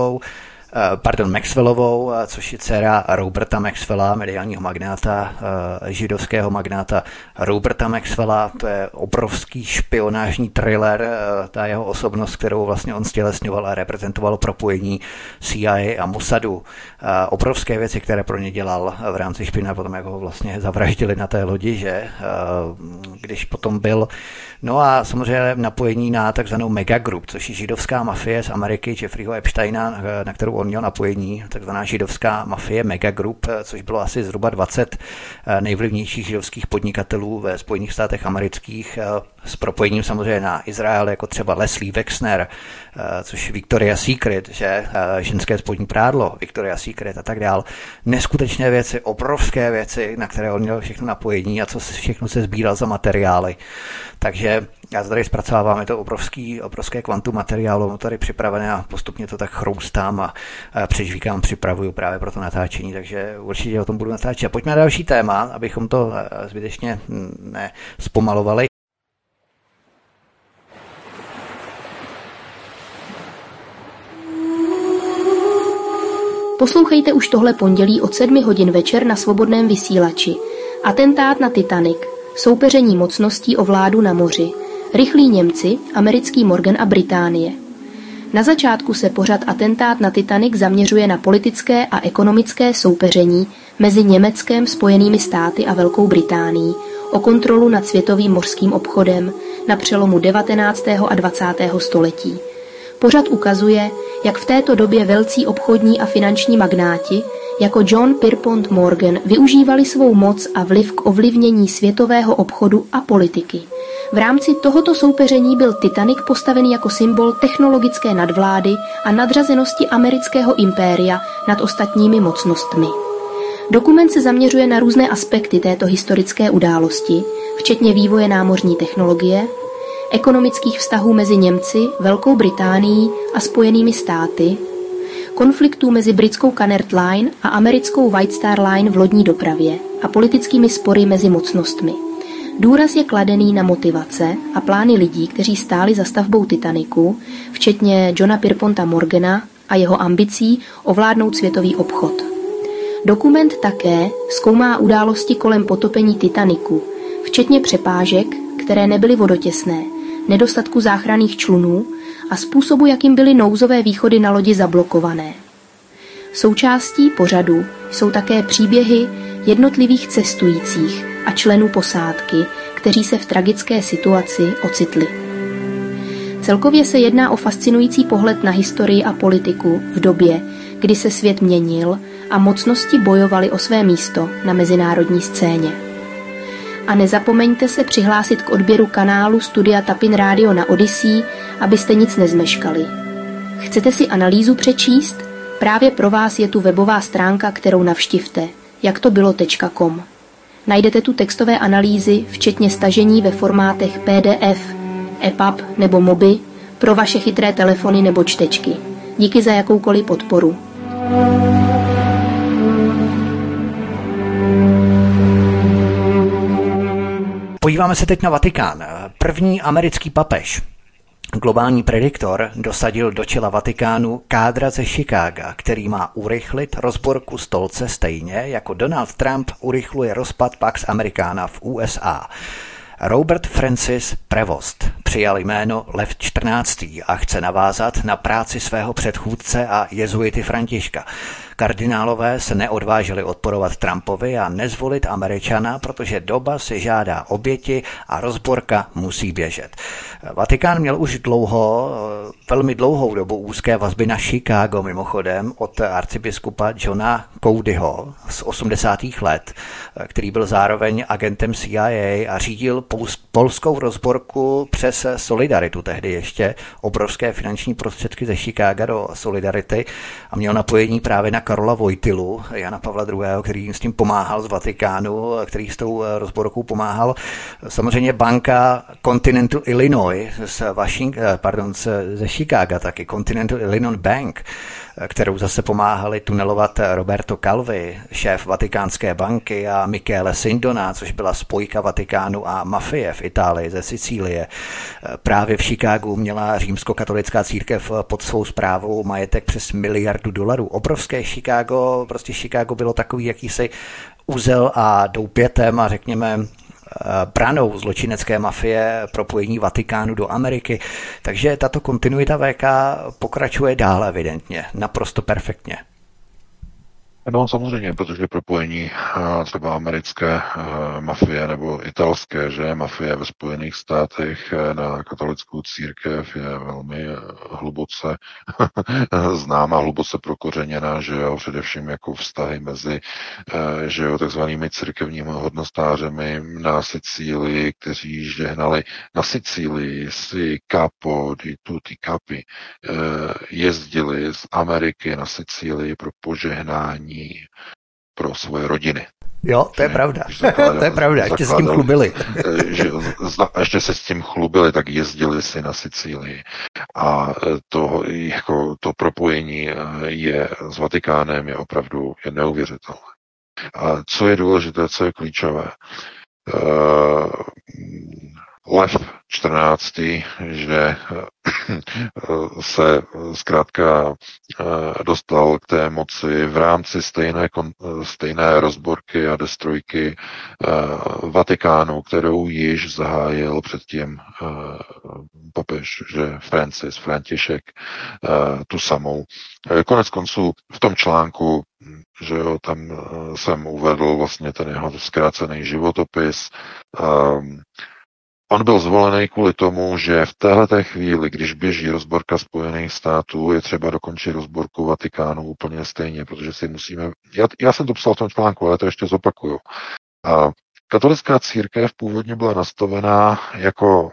S1: Maxwellovou, což je dcera Roberta Maxwella, mediálního magnáta, židovského magnáta Roberta Maxwella. To je obrovský špionážní thriller, ta jeho osobnost, kterou vlastně on stělesňoval a reprezentoval propojení CIA a Mossadu. Obrovské věci, které pro ně dělal v rámci špina, potom jak ho vlastně zavraždili na té lodi, že když potom byl. No a samozřejmě napojení na takzvanou Megagroup, což je židovská mafie z Ameriky, Jeffreyho Epsteina, na kterou on měl napojení, takzvaná židovská mafie Megagroup, což bylo asi zhruba 20 nejvlivnějších židovských podnikatelů ve Spojených státech amerických, s propojením samozřejmě na Izrael, jako třeba Leslie Wexner, což Victoria's Secret, že ženské spodní prádlo, Victoria's Secret a tak dál. Neskutečné věci, obrovské věci, na které on měl všechno napojení a co všechno se sbíral za materiály. Takže já tady zpracovávám, je to obrovské kvantum materiálu, no tady připravené a postupně to tak chroustám a přežvíkám, připravuju právě pro to natáčení, takže určitě o tom budu natáčet. Pojďme na další téma, abychom to zbytečně nespomalovali.
S4: Poslouchejte už tohle pondělí od 7 hodin večer na Svobodném vysílači. Atentát na Titanic, soupeření mocností o vládu na moři, rychlí Němci, americký Morgan a Británie. Na začátku se pořad Atentát na Titanic zaměřuje na politické a ekonomické soupeření mezi Německem, Spojenými státy a Velkou Británií o kontrolu nad světovým mořským obchodem na přelomu 19. a 20. století. Pořad ukazuje, jak v této době velcí obchodní a finanční magnáti jako John Pierpont Morgan využívali svou moc a vliv k ovlivnění světového obchodu a politiky. V rámci tohoto soupeření byl Titanic postaven jako symbol technologické nadvlády a nadřazenosti amerického impéria nad ostatními mocnostmi. Dokument se zaměřuje na různé aspekty této historické události, včetně vývoje námořní technologie, ekonomických vztahů mezi Němci, Velkou Británií a Spojenými státy, konfliktů mezi britskou Cunard Line a americkou White Star Line v lodní dopravě a politickými spory mezi mocnostmi. Důraz je kladený na motivace a plány lidí, kteří stáli za stavbou Titanicu, včetně Johna Pierponta Morgana a jeho ambicí ovládnout světový obchod. Dokument také zkoumá události kolem potopení Titanicu, včetně přepážek, které nebyly vodotěsné, nedostatku záchranných člunů a způsobu, jakým byly nouzové východy na lodi zablokované. Součástí pořadu jsou také příběhy jednotlivých cestujících a členů posádky, kteří se v tragické situaci ocitli. Celkově se jedná o fascinující pohled na historii a politiku v době, kdy se svět měnil a mocnosti bojovaly o své místo na mezinárodní scéně. A nezapomeňte se přihlásit k odběru kanálu Studia Tapin Radio na Odyssey, abyste nic nezmeškali. Chcete si analýzu přečíst? Právě pro vás je tu webová stránka, kterou navštivte, jaktobylo.com. Najdete tu textové analýzy, včetně stažení ve formátech PDF, EPUB nebo MOBI pro vaše chytré telefony nebo čtečky. Díky za jakoukoliv podporu.
S1: Podíváme se teď na Vatikán. První americký papež, globální prediktor, dosadil do čela Vatikánu kádra ze Chicaga, který má urychlit rozborku stolce stejně, jako Donald Trump urychluje rozpad Pax Americana v USA. Robert Francis Prevost přijal jméno Lev XIV. A chce navázat na práci svého předchůdce a jezuity Františka. Kardinálové se neodvážili odporovat Trumpovi a nezvolit Američana, protože doba si žádá oběti a rozborka musí běžet. Vatikán měl už velmi dlouhou dobu úzké vazby na Chicago, mimochodem od arcibiskupa Johna Codyho z 80. let, který byl zároveň agentem CIA a řídil polskou rozborku přes Solidaritu, tehdy ještě obrovské finanční prostředky ze Chicaga do Solidarity, a měl napojení právě na Karola Wojtylu, Jana Pavla II., který jim s tím pomáhal z Vatikánu, který s tou rozborkou pomáhal. Samozřejmě banka Continental Illinois ze Chicaga, taky Continental Illinois Bank, kterou zase pomáhali tunelovat Roberto Calvi, šéf Vatikánské banky, a Michele Sindona, což byla spojka Vatikánu a mafie v Itálii ze Sicílie. Právě v Chicagu měla římskokatolická církev pod svou správou majetek přes $1 miliardu. Obrovské Chicago, Chicago bylo takový jakýsi uzel a doupětem a řekněme branou zločinecké mafie propojení Vatikánu do Ameriky. Takže tato kontinuita VK pokračuje dál evidentně, naprosto perfektně.
S3: No samozřejmě, protože propojení třeba americké mafie nebo italské, že mafie ve Spojených státech na katolickou církev je velmi hluboce známá, hluboce prokořeněná, že jo, především jako vztahy mezi, že jo, takzvanými církevními hodnostářemi na Sicílii, kteří žehnali na Sicílii si capo di tutti capi, jezdili z Ameriky na Sicílii pro požehnání pro svoje rodiny.
S1: Jo, to je pravda. To je pravda, ještě se s tím chlubili.
S3: Ještě se s tím chlubili, tak jezdili si na Sicílii. A to propojení s Vatikánem je opravdu neuvěřitelné. A co je důležité, co je klíčové? Lev 14., že se zkrátka dostal k té moci v rámci stejné rozborky a destrojky Vatikánu, kterou již zahájil předtím papež, že František, tu samou. Konec konců v tom článku, že jo, tam jsem uvedl vlastně ten jeho zkrácený životopis. On byl zvolený kvůli tomu, že v téhleté chvíli, když běží rozborka Spojených států, je třeba dokončit rozborku Vatikánu úplně stejně, protože si musíme... Já jsem to psal v tom článku, ale to ještě zopakuju. Katolická církev původně byla nastavená jako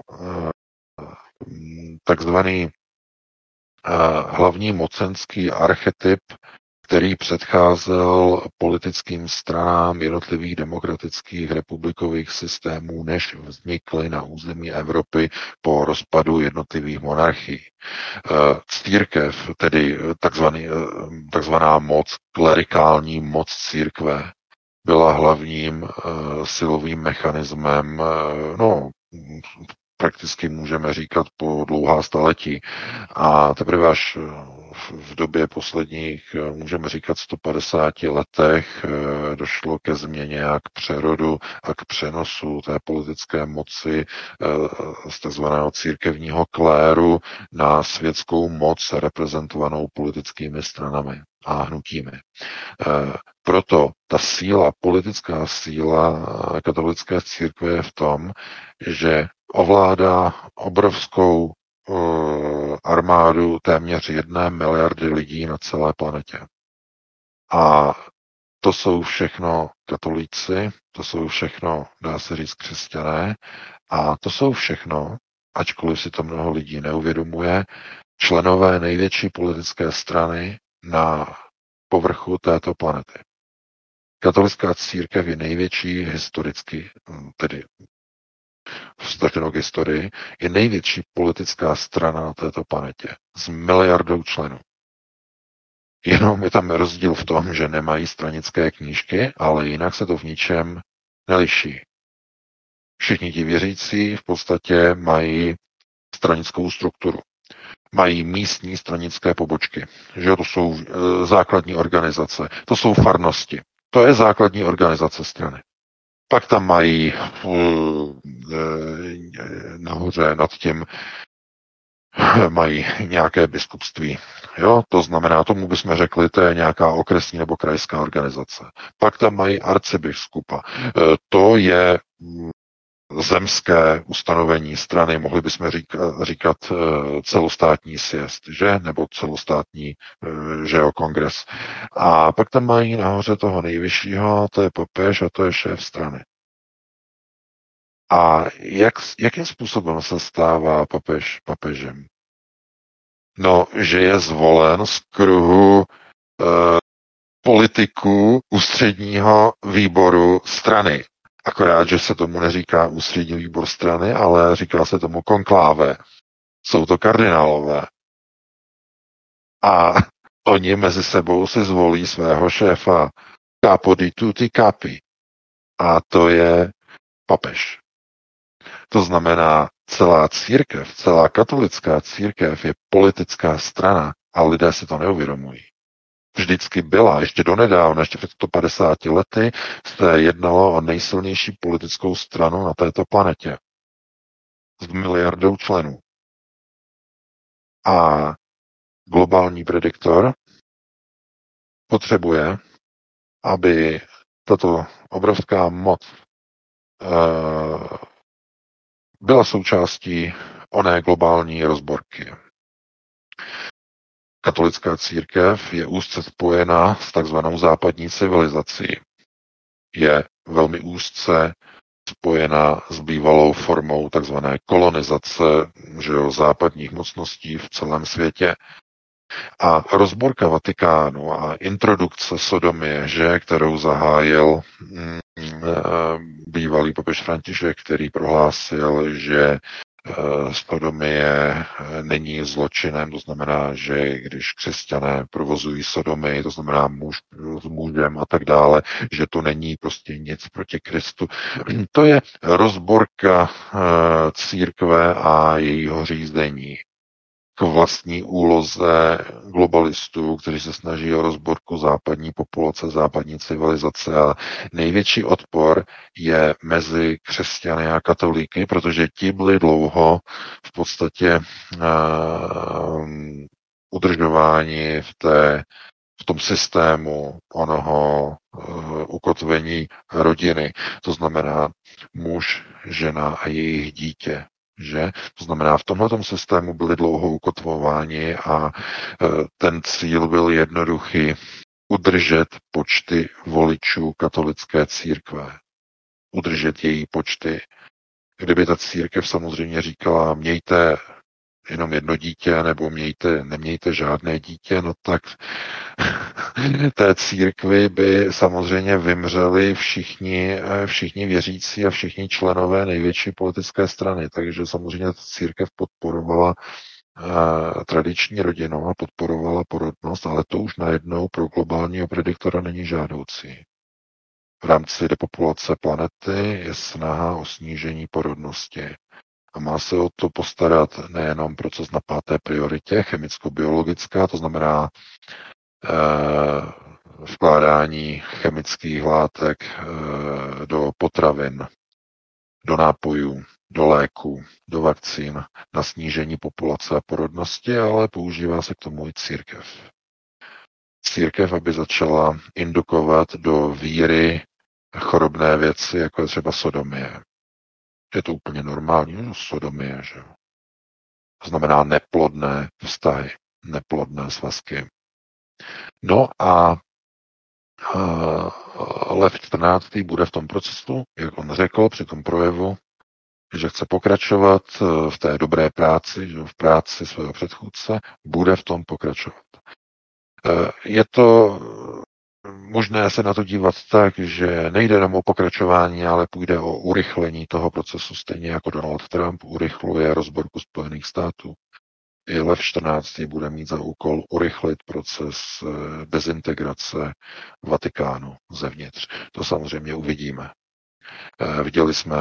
S3: takzvaný hlavní mocenský archetyp, který předcházel politickým stranám jednotlivých demokratických republikových systémů, než vznikly na území Evropy po rozpadu jednotlivých monarchií. Církev, tedy takzvaná moc, klerikální moc církve, byla hlavním silovým mechanismem, prakticky můžeme říkat po dlouhá staletí. A teprve až v době posledních, můžeme říkat 150 letech, došlo ke změně a k přerodu a k přenosu té politické moci z takzvaného církevního kléru na světskou moc reprezentovanou politickými stranami a hnutími. Proto ta politická síla katolické církve je v tom, že ovládá obrovskou armádu téměř 1 miliardy lidí na celé planetě. A to jsou všechno katolíci, to jsou všechno, dá se říct, křesťané, a to jsou všechno, ačkoliv si to mnoho lidí neuvědomuje, členové největší politické strany na povrchu této planety. Katolická církev je největší historicky, tedy vztaženo k historii, je největší politická strana na této planetě s 1 miliardou členů. Jenom je tam rozdíl v tom, že nemají stranické knížky, ale jinak se to v ničem neliší. Všichni ti věřící v podstatě mají stranickou strukturu. Mají místní stranické pobočky. Že to jsou základní organizace. To jsou farnosti. To je základní organizace strany. Pak tam mají nahoře nad tím mají nějaké biskupství. Jo, to znamená, tomu bychom řekli, to je nějaká okresní nebo krajská organizace. Pak tam mají arcibiskupa. To je zemské ustanovení strany, mohli bychom říkat celostátní sjezd, že? Nebo celostátní, že jo, kongres. A pak tam mají nahoře toho nejvyššího, to je papež a to je šéf strany. A jakým způsobem se stává papežem? No, že je zvolen z kruhu politiků ústředního výboru strany. Akorát, že se tomu neříká ústřední výbor strany, ale říká se tomu konkláve. Jsou to kardinálové. A oni mezi sebou si zvolí svého šéfa capo di tutti capi. A to je papež. To znamená, celá církev, celá katolická církev je politická strana a lidé si to neuvědomují. Vždycky byla, ještě donedávna, ještě před 150 lety, se jednalo o nejsilnější politickou stranu na této planetě. S miliardou členů. A globální prediktor potřebuje, aby tato obrovská moc byla součástí oné globální rozborky. Katolická církev je úzce spojená s takzvanou západní civilizací. Je velmi úzce spojená s bývalou formou takzvané kolonizace, že jo, západních mocností v celém světě. A rozborka Vatikánu a introdukce sodomie, že, kterou zahájil bývalý papež František, který prohlásil, že sodomie není zločinem, to znamená, že když křesťané provozují sodomii, to znamená muž s mužem a tak dále, že to není prostě nic proti Kristu. To je rozborka církve a jejího řízení k vlastní úloze globalistů, kteří se snaží o rozborku západní populace, západní civilizace. A největší odpor je mezi křesťany a katolíky, protože ti byli dlouho v podstatě udržováni v tom systému onoho ukotvení rodiny. To znamená muž, žena a jejich dítě. Že? To znamená, v tomhletom systému byli dlouho ukotvováni a ten cíl byl jednoduchý: udržet počty voličů katolické církve. Udržet její počty. Kdyby ta církev samozřejmě říkala, mějte jenom jedno dítě, nebo nemějte žádné dítě, no tak té církvi by samozřejmě vymřeli všichni věřící a všichni členové největší politické strany. Takže samozřejmě ta církev podporovala tradiční rodinu a podporovala porodnost, ale to už najednou pro globálního prediktora není žádoucí. V rámci depopulace planety je snaha o snížení porodnosti. A má se o to postarat nejenom proces na 5. prioritě, chemicko-biologická, to znamená vkládání chemických látek do potravin, do nápojů, do léků, do vakcín na snížení populace a porodnosti, ale používá se k tomu i církev. Církev, aby začala indukovat do víry chorobné věci, jako je třeba sodomie. Je to úplně normální, sodomie, že jo. To znamená neplodné vztahy, neplodné svazky. No a Lev 14. bude v tom procesu, jak on řekl při tom projevu, že chce pokračovat v té dobré práci, že v práci svého předchůdce, bude v tom pokračovat. Je to možné se na to dívat tak, že nejde jenom o pokračování, ale půjde o urychlení toho procesu, stejně jako Donald Trump urychluje rozborku Spojených států. I Lev 14. bude mít za úkol urychlit proces dezintegrace Vatikánu zevnitř. To samozřejmě uvidíme. Viděli jsme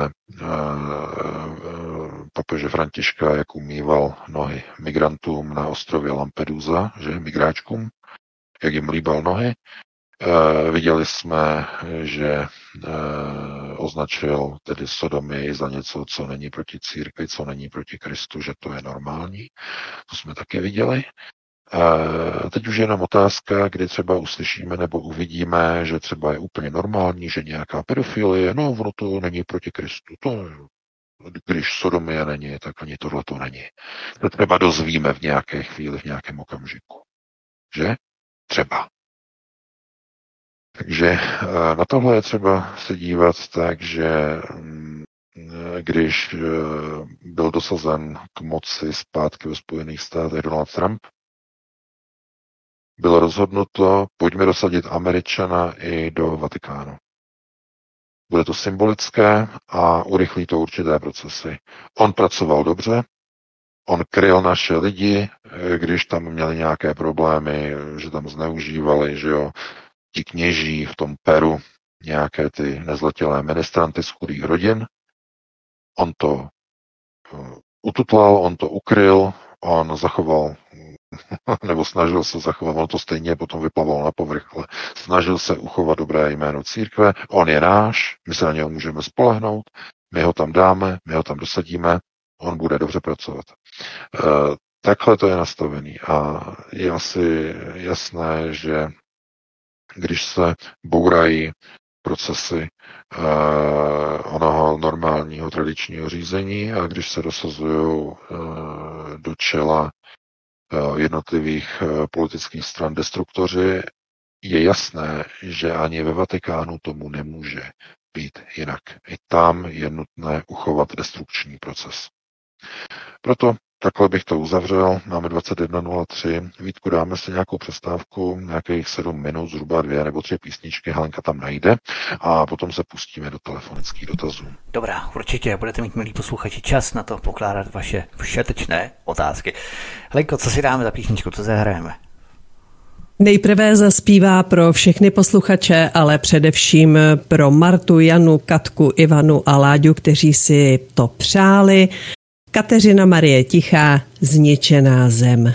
S3: papeže Františka, jak umýval nohy migrantům na ostrově Lampedusa, že, migráčkům, jak jim líbal nohy. Viděli jsme, že označil tedy sodomii za něco, co není proti církvi, co není proti Kristu, že to je normální. To jsme taky viděli. Teď už je jenom otázka, kdy třeba uslyšíme nebo uvidíme, že třeba je úplně normální, že nějaká pedofilie, no ono to není proti Kristu. To, když sodomie není, tak ani tohle to není. To třeba dozvíme v nějaké chvíli, v nějakém okamžiku. Že? Třeba. Takže na tohle je třeba se dívat tak, že když byl dosazen k moci zpátky ve Spojených státech Donald Trump, bylo rozhodnuto, pojďme dosadit Američana i do Vatikánu. Bude to symbolické a urychlí to určité procesy. On pracoval dobře, on kryl naše lidi, když tam měli nějaké problémy, že tam zneužívali, že jo, ti kněží v tom Peru, nějaké ty nezletilé ministranty z chudých rodin. On to ututlal, on to ukryl, on zachoval, nebo snažil se zachovat, on to stejně potom vyplaval na povrch, ale snažil se uchovat dobré jméno církve. On je náš, my se na něho můžeme spolehnout, my ho tam dáme, my ho tam dosadíme, on bude dobře pracovat. Takhle to je nastavený a je asi jasné, že když se bourají procesy onoho normálního tradičního řízení a když se dosazují do čela jednotlivých politických stran destruktoři, je jasné, že ani ve Vatikánu tomu nemůže být jinak. I tam je nutné uchovat destrukční proces. Proto takhle bych to uzavřel. Máme 21:03. Vítku, dáme si nějakou přestávku, nějakých 7 minut, zhruba 2 nebo 3 písničky, Helenka tam najde a potom se pustíme do telefonických dotazů.
S1: Dobrá, určitě budete mít, milí posluchači, čas na to pokládat vaše všetečné otázky. Helenko, co si dáme za písničku, co zahrajeme?
S2: Nejprve zaspívá pro všechny posluchače, ale především pro Martu, Janu, Katku, Ivanu a Láďu, kteří si to přáli. Kateřina Marie Tichá, Zničená zem.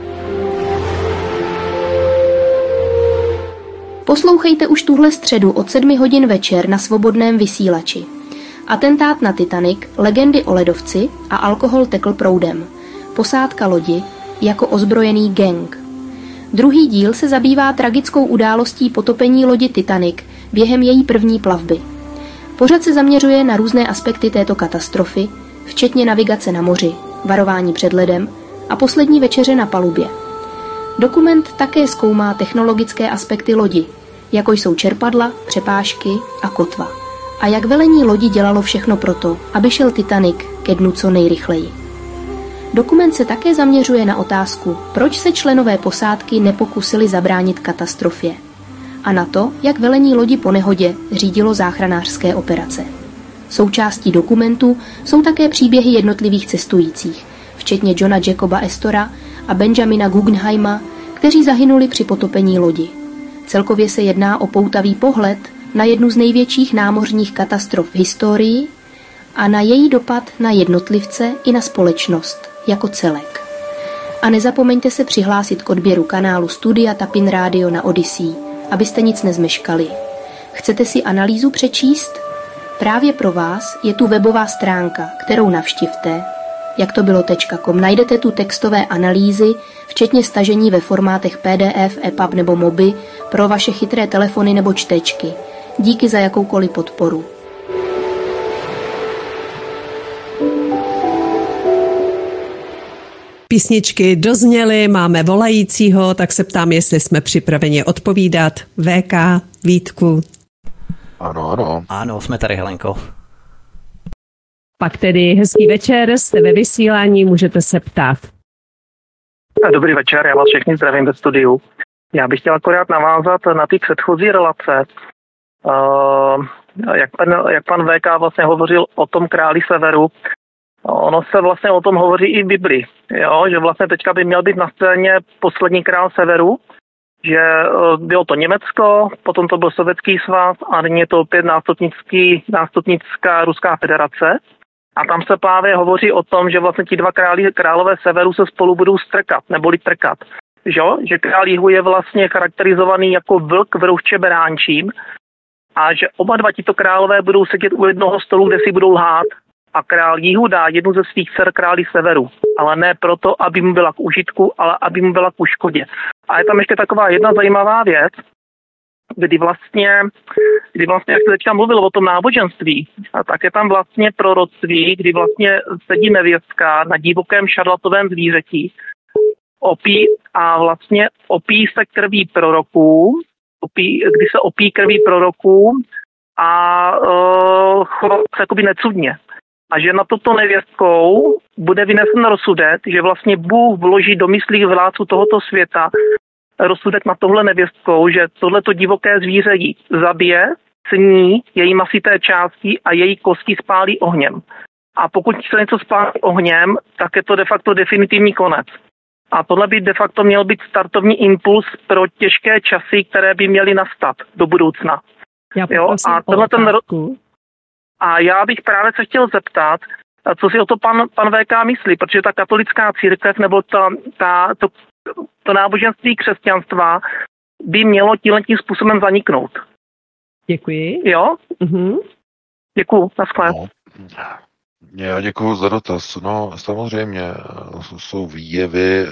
S4: Poslouchejte už tuhle středu od 7 hodin večer na Svobodném vysílači. Atentát na Titanic, legendy o ledovci a alkohol tekl proudem. Posádka lodi jako ozbrojený gang. Druhý díl se zabývá tragickou událostí potopení lodi Titanic během její první plavby. Pořad se zaměřuje na různé aspekty této katastrofy, včetně navigace na moři, varování před ledem a poslední večeře na palubě. Dokument také zkoumá technologické aspekty lodi, jako jsou čerpadla, přepážky a kotva. A jak velení lodi dělalo všechno proto, aby šel Titanic ke dnu co nejrychleji. Dokument se také zaměřuje na otázku, proč se členové posádky nepokusili zabránit katastrofě. A na to, jak velení lodi po nehodě řídilo záchranářské operace. Součástí dokumentu jsou také příběhy jednotlivých cestujících, včetně Johna Jacoba Estora a Benjamina Guggenheima, kteří zahynuli při potopení lodi. Celkově se jedná o poutavý pohled na jednu z největších námořních katastrof v historii a na její dopad na jednotlivce i na společnost jako celek. A nezapomeňte se přihlásit k odběru kanálu Studia Tapin Radio na Odyssey, abyste nic nezmeškali. Chcete si analýzu přečíst? Právě pro vás je tu webová stránka, kterou navštivte, jaktobylo.com. Najdete tu textové analýzy, včetně stažení ve formátech PDF, EPUB nebo MOBI pro vaše chytré telefony nebo čtečky. Díky za jakoukoliv podporu.
S2: Písničky dozněly, máme volajícího, tak se ptám, jestli jsme připraveni odpovídat. VK, Vítku.
S3: Ano, ano.
S1: Ano, jsme tady, Helenko.
S2: Pak tedy hezký večer, jste ve vysílání, můžete se ptát.
S5: Dobrý večer, já vás všechny zdravím ve studiu. Já bych chtěl akorát navázat na ty předchozí relace. Jak pan VK vlastně hovořil o tom králi severu, ono se vlastně o tom hovoří i v Biblii, jo? Že vlastně teďka by měl být na scéně poslední král severu že bylo to Německo, potom to byl Sovětský svaz a nyní je to opět nástupnická Ruská federace. A tam se právě hovoří o tom, že vlastně ti dva králové severu se spolu budou strkat, neboli trkat. Že král jihu je vlastně charakterizovaný jako vlk v roušce beránčím a že oba dva tito králové budou sedět u jednoho stolu, kde si budou lhát. A král jihu dá jednu ze svých dcer králi severu. Ale ne proto, aby mu byla k užitku, ale aby mu byla k uškodě. A je tam ještě taková jedna zajímavá věc, kdy vlastně jak se teďka mluvil o tom náboženství, tak je tam vlastně proroctví, kdy vlastně sedí nevěstka na divokém šarlatovém zvířeti, opíjí se krví proroků, kdy se opíjí krví proroků a chová se jakoby necudně. A že na toto nevěstkou bude vynesen rozsudek, že vlastně Bůh vloží do myslí vládců tohoto světa rozsudek na tohle nevěstkou, že tohleto divoké zvíře ji zabije, sní její masité části a její kosti spálí ohněm. A pokud se něco spálí ohněm, tak je to de facto definitivní konec. A tohle by de facto měl být startovní impuls pro těžké časy, které by měly nastat do budoucna. A já bych právě se chtěl zeptat, co si o to pan VK myslí, protože ta katolická církev nebo to náboženství křesťanstva by mělo tím způsobem zaniknout.
S2: Děkuji.
S5: Jo? Děkuju, naschle.
S3: Já děkuju za dotaz. No, samozřejmě jsou výjevy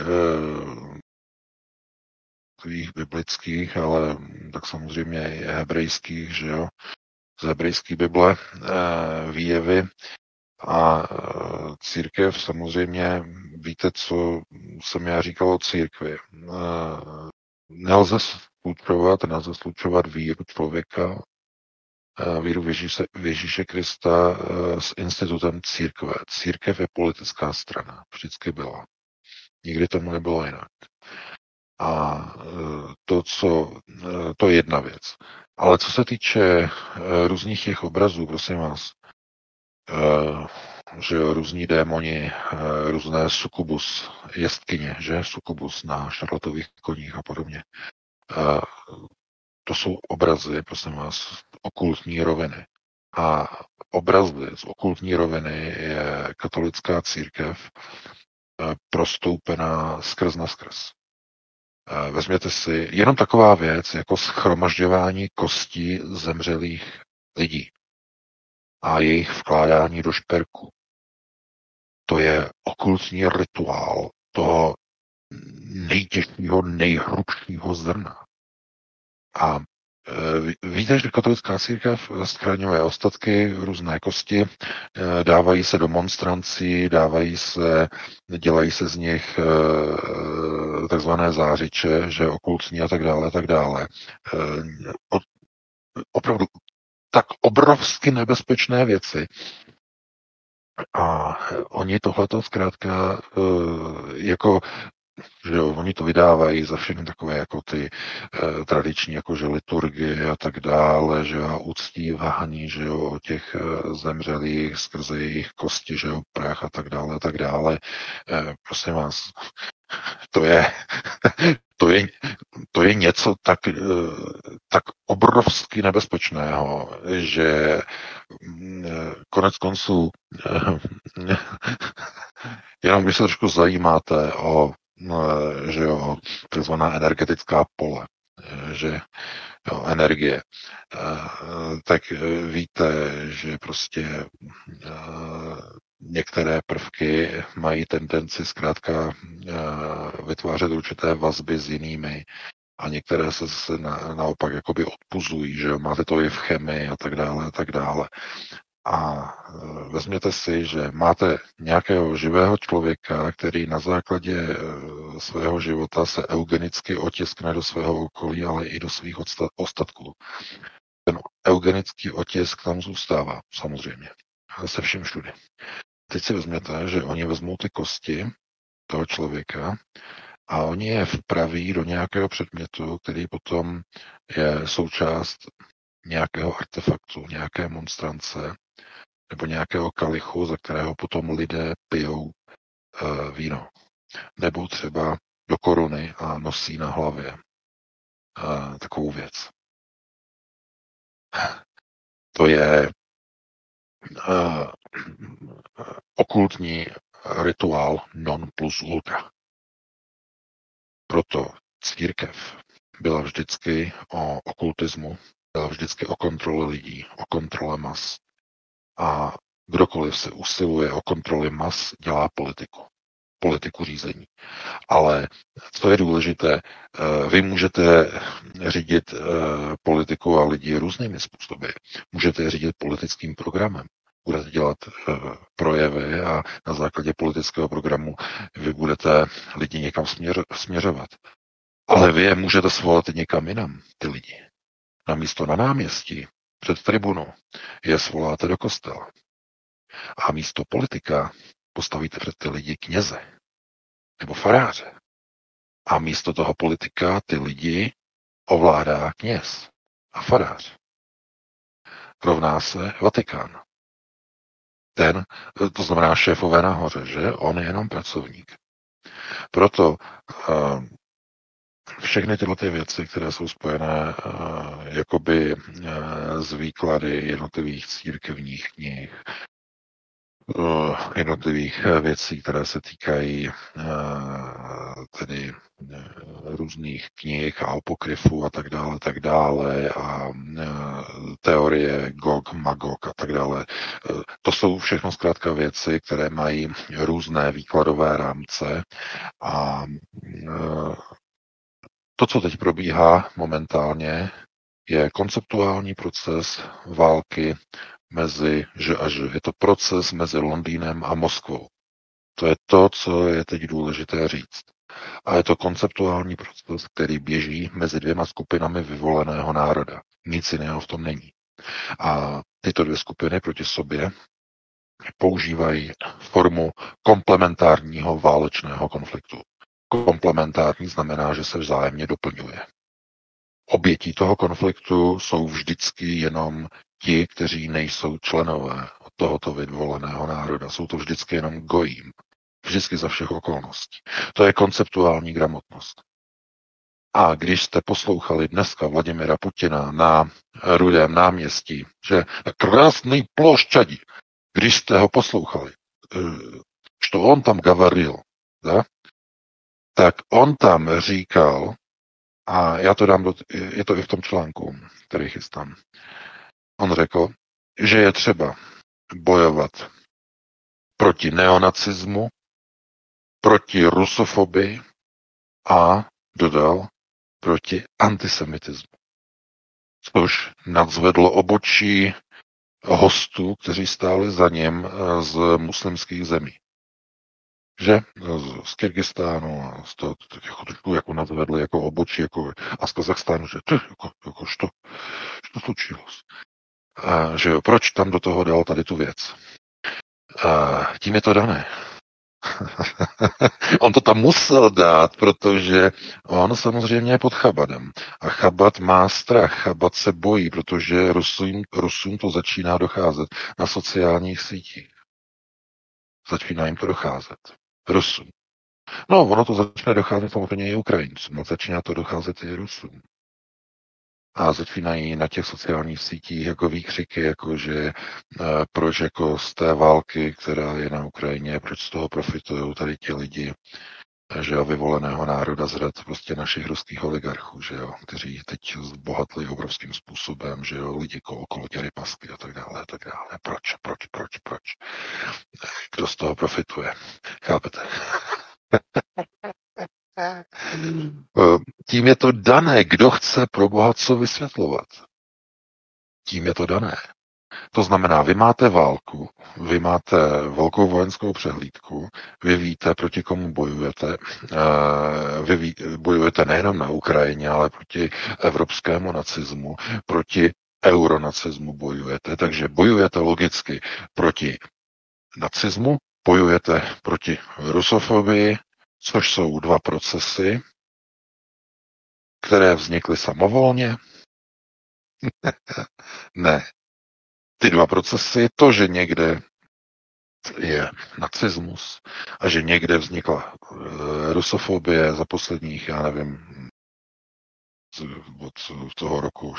S3: takových biblických, ale tak samozřejmě i hebrejských, že jo, z hebrejské Bible výjevy a církev samozřejmě, víte, co jsem já říkal o církvi. Nelze slučovat víru člověka, víru v Ježíše Krista s institutem církve. Církev je politická strana, vždycky byla. Nikdy tomu nebylo jinak. A to je jedna věc. Ale co se týče různých těch obrazů, prosím vás, že jo, různí démoni, různé sukubus, jestkyně, že, sukubus na šarlatových koních a podobně. To jsou obrazy, prosím vás, okultní roviny. A obrazy z okultní roviny je katolická církev prostoupená skrz na skrz. Vezměte si jenom taková věc, jako shromažďování kostí zemřelých lidí a jejich vkládání do šperku. To je okultní rituál toho nejtěžšího, nejhrubšího zrna. A víte, že katolická církev schraňuje ostatky, různé kosti, dávají se do monstrancí, dělají se z nich takzvané zářiče, že okultní a tak dále, tak dále. Opravdu tak obrovsky nebezpečné věci. A oni tohleto zkrátka jako že jo, oni to vydávají za všechny takové jako ty tradiční jakože liturgie a tak dále, že jo, uctívání, že jo, těch zemřelých skrze jejich kosti, že jo, prach a tak dále, a tak dále. Prosím vás, to je něco tak obrovsky nebezpečného, že konec konců jenom když se trošku zajímáte o že jo, takzvaná energetická pole, že jo, energie, tak víte, že prostě některé prvky mají tendenci zkrátka vytvářet určité vazby s jinými a některé se naopak jakoby odpuzují, že jo, máte to i v chemii a tak dále a tak dále. A vezměte si, že máte nějakého živého člověka, který na základě svého života se eugenicky otiskne do svého okolí, ale i do svých ostatků. Ten eugenický otisk tam zůstává, samozřejmě, se vším všude. Teď si vezměte, že oni vezmou ty kosti toho člověka a oni je vpraví do nějakého předmětu, který potom je součást nějakého artefaktu, nějaké monstrance, nebo nějakého kalichu, za kterého potom lidé pijou víno. Nebo třeba do koruny a nosí na hlavě. takovou věc. To je okultní rituál non plus ultra. Proto církev byla vždycky o okultismu, byla vždycky o kontrole lidí, o kontrole mas. A kdokoliv se usiluje o kontroly mas, dělá politiku řízení. Ale co je důležité, vy můžete řídit politiku a lidi různými způsoby. Můžete je řídit politickým programem. Budete dělat projevy a na základě politického programu vy budete lidi někam směřovat. Ale vy je můžete svolat někam jinam, ty lidi. Namísto na náměstí, před tribunou, je svoláte do kostela. A místo politika postavíte před ty lidi kněze nebo faráře. A místo toho politika ty lidi ovládá kněz a farář. Rovná se Vatikán. To znamená šéfové nahoře, že? On je jenom pracovník. Proto všechny tyhle ty věci, které jsou spojené jakoby s výklady jednotlivých církevních knih, jednotlivých věcí, které se týkají tedy různých knih a apokryfů a tak dále a teorie Gog, Magog a tak dále. To jsou všechno zkrátka věci, které mají různé výkladové rámce a to, co teď probíhá momentálně, je konceptuální proces války mezi Ž a Ž. Je to proces mezi Londýnem a Moskvou. To je to, co je teď důležité říct. A je to konceptuální proces, který běží mezi dvěma skupinami vyvoleného národa. Nic jiného v tom není. A tyto dvě skupiny proti sobě používají formu komplementárního válečného konfliktu. Komplementární znamená, že se vzájemně doplňuje. Obětí toho konfliktu jsou vždycky jenom ti, kteří nejsou členové tohoto vyvoleného národa. Jsou to vždycky jenom gojím. Vždycky za všech okolností. To je konceptuální gramotnost. A když jste poslouchali dneska Vladimira Putina na Rudém náměstí, že na krásný plošťadi, když jste ho poslouchali, što on tam gavaril, da? Tak on tam říkal, a já to dám, je to i v tom článku, který chystám. On řekl, že je třeba bojovat proti neonacismu, proti rusofobii a dodal proti antisemitismu. Což nadzvedlo obočí hostů, kteří stáli za ním z muslimských zemí. Že? Z Kyrgyzstánu a z toho trošku jako nadzvedli jako obočí jako, a z Kazachstánu, že što slučilo. Že jo, proč tam do toho dal tady tu věc? Tím je to dané. On to tam musel dát, protože on samozřejmě je pod Chabadem. A Chabad má strach, Chabad se bojí, protože Rusům to začíná docházet na sociálních sítích. Začíná jim to docházet. Rusům. No, ono to začne docházet samozřejmě i Ukrajincům, no začíná to docházet i Rusům. A začínají na těch sociálních sítích jako výkřiky, jako že proč jako z té války, která je na Ukrajině, proč z toho profitují tady ti lidi, že jo, vyvoleného národa z řad prostě našich ruských oligarchů, že jo, kteří teď zbohatli obrovským způsobem, že jo, lidi okolo těry pasky a tak dále, a tak dále. Proč? Kdo z toho profituje? Chápete? Tím je to dané, kdo chce pro Boha co vysvětlovat. Tím je to dané. To znamená, vy máte válku, vy máte velkou vojenskou přehlídku, vy víte, proti komu bojujete. Vy bojujete nejenom na Ukrajině, ale proti evropskému nacismu, proti euronacismu bojujete, takže bojujete logicky proti nacismu, bojujete proti rusofobii, což jsou dva procesy, které vznikly samovolně. Ne. Ty dva procesy, to, že někde je nacismus a že někde vznikla rusofobie za posledních, já nevím, od toho roku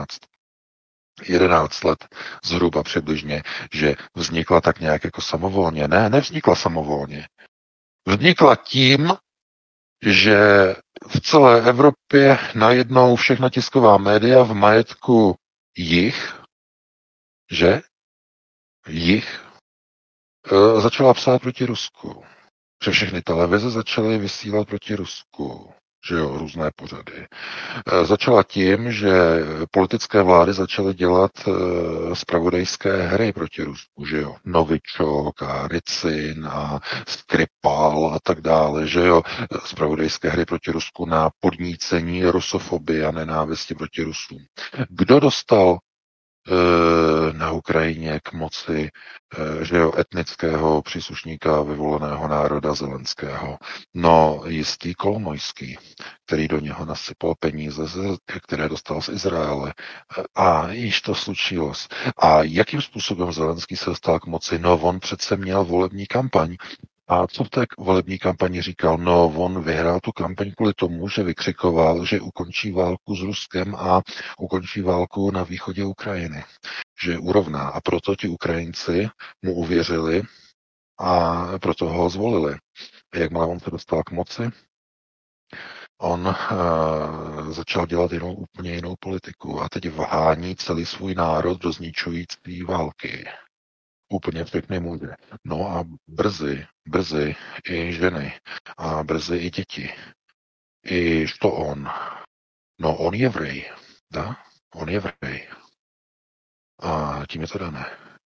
S3: 11 let zhruba přibližně, že vznikla tak nějak jako samovolně. Ne, nevznikla samovolně. Vznikla tím, že v celé Evropě najednou všechna tisková média v majetku jich začala psát proti Rusku. Že všechny televize začaly vysílat proti Rusku. Že jo, různé pořady. Začala tím, že politické vlády začaly dělat zpravodajské hry proti Rusku, že jo. Novičok a Ricin a Skripal a tak dále, že jo. Zpravodajské hry proti Rusku na podnícení rusofobie a nenávisti proti Rusům. Kdo dostal na Ukrajině k moci, že jo, etnického příslušníka vyvoleného národa Zelenského? No, jistý Kolomojský, který do něho nasypal peníze, které dostal z Izraele. A již to slučilo. A jakým způsobem Zelenský se dostal k moci? No, on přece měl volební kampaň. A co v té volební kampani říkal? No, on vyhrál tu kampaň kvůli tomu, že vykřikoval, že ukončí válku s Ruskem a ukončí válku na východě Ukrajiny. Že urovná. A proto ti Ukrajinci mu uvěřili a proto ho zvolili. A jakmile on se dostal k moci, on začal dělat úplně jinou politiku a teď vhání celý svůj národ do zničující války. Úplně pěkný muže. No a brzy i ženy a brzy i děti. I to on. No on je vrej, da? On je vrej. A tím je to dané.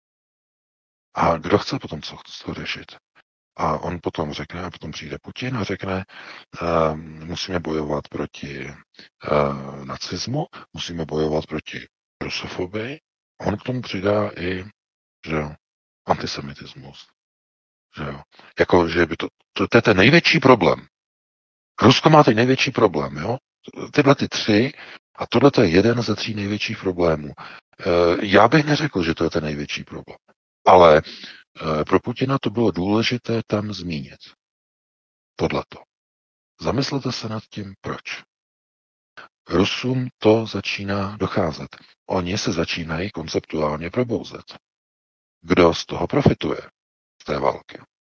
S3: A kdo chce potom co řešit? A on potom řekne, a potom přijde Putin a řekne, musíme bojovat proti nacismu, musíme bojovat proti rusofobii. On k tomu přidá i, že antisemitismus. Že jo? Jako, že by to je ten největší problém. Rusko má ten největší problém, jo? Tyhle ty tři a tohle je jeden ze 3 největších problémů. Já bych neřekl, že to je ten největší problém. Ale pro Putina to bylo důležité tam zmínit. Tohleto. Zamyslete se nad tím, proč. Rusům to začíná docházet. Oni se začínají konceptuálně probouzet. Kdo z toho profituje? Z té války.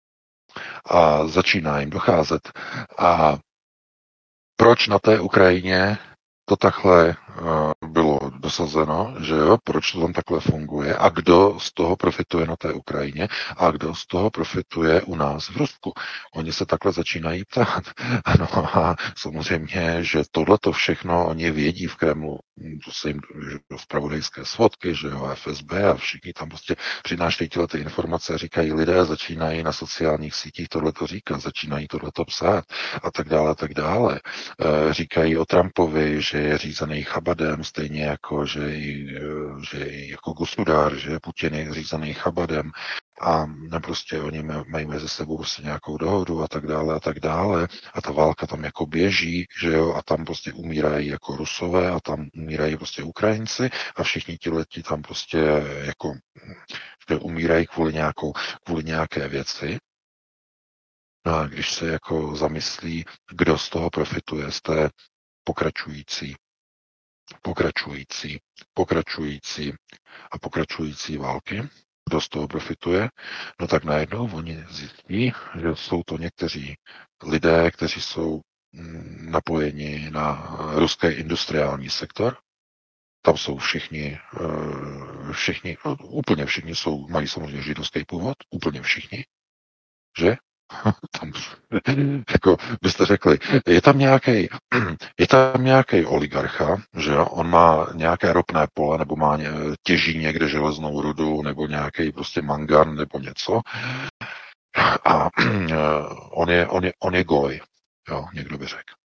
S3: A začíná jim docházet. A proč na té Ukrajině to takhle bylo dosazeno, že jo, proč to tam takhle funguje a kdo z toho profituje na té Ukrajině a kdo z toho profituje u nás v Rusku. Oni se takhle začínají ptát. No a samozřejmě, že tohleto všechno oni vědí v Kremlu, to se jim zpravodajské svodky, že jo, FSB a všichni tam prostě přinášejí tyhle informace a říkají, lidé začínají na sociálních sítích tohleto říkat, začínají tohleto psát a tak dále, a tak dále. Říkají o Trumpovi, že je řízený Chabadem, stejně jako, že je jako Gusudár, že Putin je řízený Chabadem a prostě oni mají mezi sebou prostě nějakou dohodu a tak dále a tak dále a ta válka tam jako běží, že jo, a tam prostě umírají jako Rusové a tam umírají prostě Ukrajinci a všichni ti tam prostě jako umírají kvůli nějaké věci. No a když se jako zamyslí, kdo z toho profituje, z té pokračující války, kdo z toho profituje, no tak najednou oni zjistí, že jsou to někteří lidé, kteří jsou napojeni na ruský industriální sektor. Tam jsou všichni, úplně všichni mají samozřejmě židovský původ, úplně všichni, že? Tam, jako byste řekli, je tam nějaký oligarcha, že on má nějaké ropné pole, nebo těží někde železnou rudu, nebo nějaký prostě mangan, nebo něco. A on je goj, jo, někdo by řekl.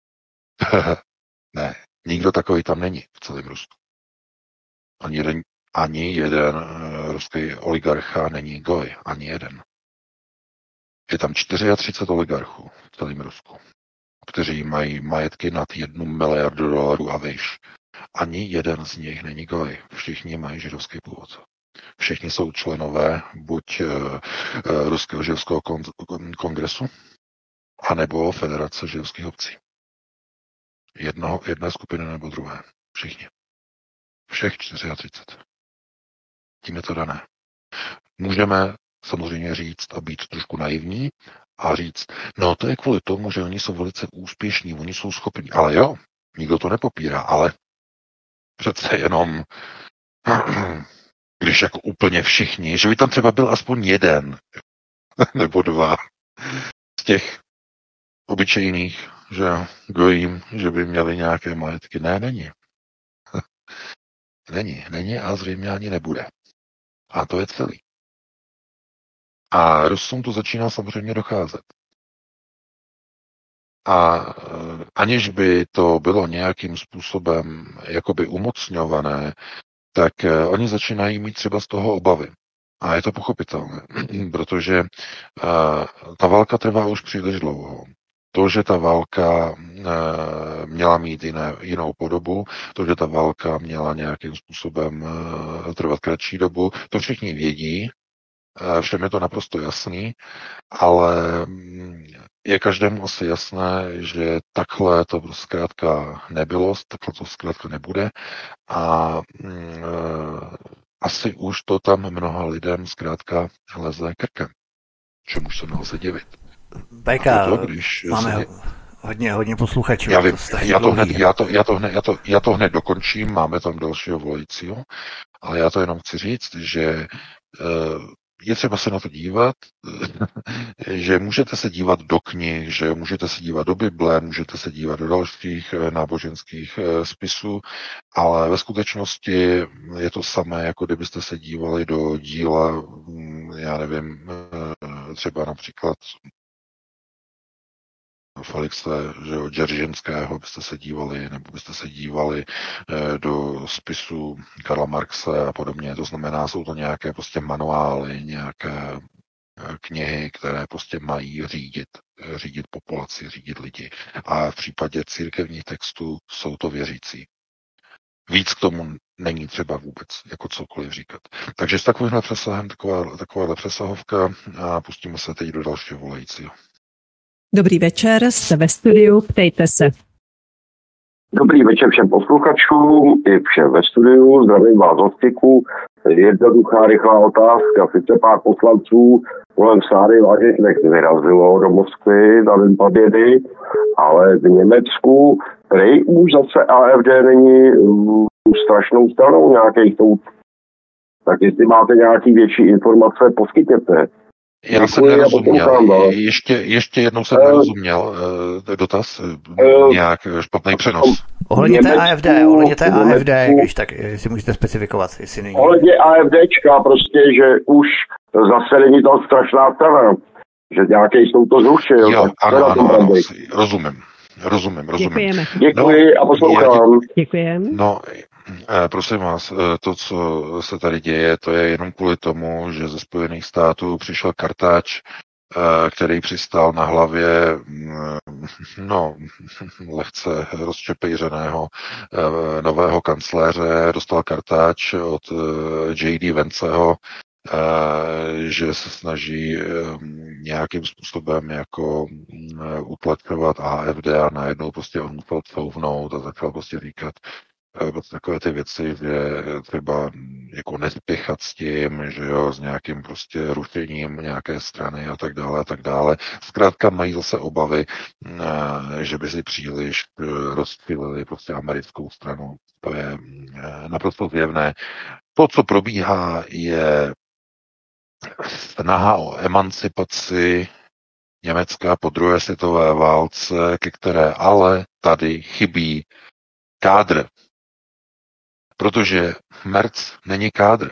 S3: Ne, nikdo takový tam není v celém Rusku. Ani jeden ruský oligarcha není goj, ani jeden. Je tam 34 oligarchů v celém Rusku, kteří mají majetky nad 1 miliardu dolarů a výš. Ani jeden z nich není goj. Všichni mají židovský původ. Všichni jsou členové buď Ruského židovského kongresu, anebo Federace židovských obcí. jedné skupiny nebo druhé. Všichni. Všech 34. Tím je to dané. Můžeme samozřejmě říct a být trošku naivní a říct, no to je kvůli tomu, že oni jsou velice úspěšní, oni jsou schopní. Ale jo, nikdo to nepopírá, ale přece jenom, když jako úplně všichni, že by tam třeba byl aspoň jeden nebo dva z těch obyčejných, že gojím, že by měli nějaké majetky. Ne, není. Není a zřejmě ani nebude. A to je celý. A Rusům to začíná samozřejmě docházet. A aniž by to bylo nějakým způsobem jakoby umocňované, tak oni začínají mít třeba z toho obavy. A je to pochopitelné, protože ta válka trvá už příliš dlouho. To, že ta válka měla mít jinou podobu, to, že ta válka měla nějakým způsobem trvat kratší dobu, to všichni vědí, všem je to naprosto jasný, ale je každému asi jasné, že takhle to zkrátka nebylo, takhle to zkrátka nebude a asi už to tam mnoha lidem zkrátka leze krkem, čemuž se nelze divit.
S1: Bajka, máme hodně posluchačů.
S3: Já vím, já to hned dokončím, máme tam dalšího volajícího, ale já to jenom chci říct, že je třeba se na to dívat, že můžete se dívat do knih, že můžete se dívat do Bible, můžete se dívat do dalších náboženských spisů, ale ve skutečnosti je to samé, jako kdybyste se dívali do díla, já nevím, třeba například Felixe Dzeržinského byste se dívali, nebo byste se dívali do spisu Karla Marxe a podobně. To znamená, jsou to nějaké prostě manuály, nějaké knihy, které prostě mají řídit populaci, řídit lidi. A v případě církevních textů jsou to věřící. Víc k tomu není třeba vůbec jako cokoliv říkat. Takže s takovýmhle přesahem, takováhle přesahovka a pustíme se teď do dalšího volajícího.
S2: Dobrý večer, jste ve studiu, ptejte se.
S6: Dobrý večer všem posluchačům i všem ve studiu, zdravím vás od styku. Jednoduchá, rychlá otázka. Sice pár poslanců kolem sáry vážných vyrazilo do Moskvy na den pobědy, ale v Německu prej už zase AfD není strašnou stranou nějakých soud. Tak jestli máte nějaký větší informace, poskytněte.
S3: Já jsem nerozuměl. Ještě jednou jsem nerozuměl dotaz, nějak špatný přenos.
S1: Ohledně té AfD, když tak si můžete specifikovat, jestli není.
S6: Ohledně AfDčka prostě, že už zase není to strašná strana, že nějaký soud to zrušil.
S3: Jo, ano, rozumím.
S2: Děkujeme.
S6: Děkuji a poslouchám.
S2: Děkujeme.
S3: No, prosím vás, to, co se tady děje, to je jenom kvůli tomu, že ze Spojených států přišel kartáč, který přistál na hlavě lehce rozčepejřeného nového kancléře, dostal kartáč od J.D. Vanceho, že se snaží nějakým způsobem jako uplatňovat AfD a najednou prostě on musel couvnout a začal prostě říkat takové ty věci, že třeba jako nespěchat s tím, že jo, s nějakým prostě rušením nějaké strany a tak dále. Zkrátka mají zase obavy, že by si příliš rozptýlili prostě americkou stranu. To je naprosto zjevné. To, co probíhá, je snaha o emancipaci Německa po druhé světové válce, ke které ale tady chybí kádr. Protože Merz není kádr.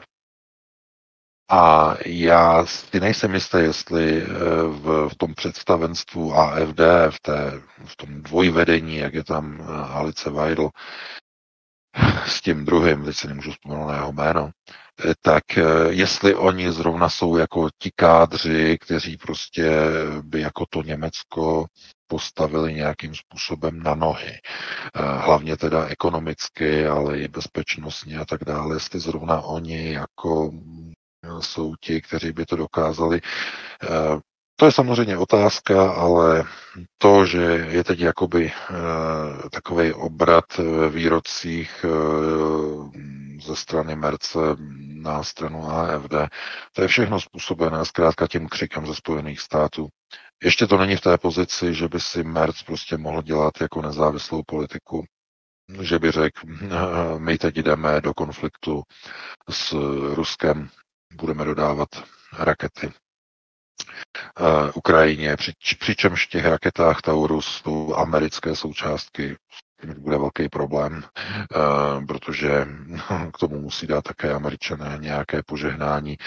S3: A já si nejsem jistý, jestli v tom představenstvu AfD, v tom dvojvedení, jak je tam Alice Weidel, s tím druhým, teď si nemůžu vzpomenout na jeho jméno, tak jestli oni zrovna jsou jako ti kádři, kteří prostě by jako to Německo postavili nějakým způsobem na nohy. Hlavně teda ekonomicky, ale i bezpečnostně a tak dále. Jestli zrovna oni jako jsou ti, kteří by to dokázali. To je samozřejmě otázka, ale to, že je teď jakoby takový obrat ve výrocích ze strany Merce na stranu AfD, to je všechno způsobené zkrátka tím křikem ze Spojených států. Ještě to není v té pozici, že by si Merc prostě mohl dělat jako nezávislou politiku, že by řekl, my teď jdeme do konfliktu s Ruskem, budeme dodávat rakety Ukrajině, přičemž v těch raketách Taurus jsou americké součástky, bude velký problém, protože k tomu musí dát také Američané nějaké požehnání.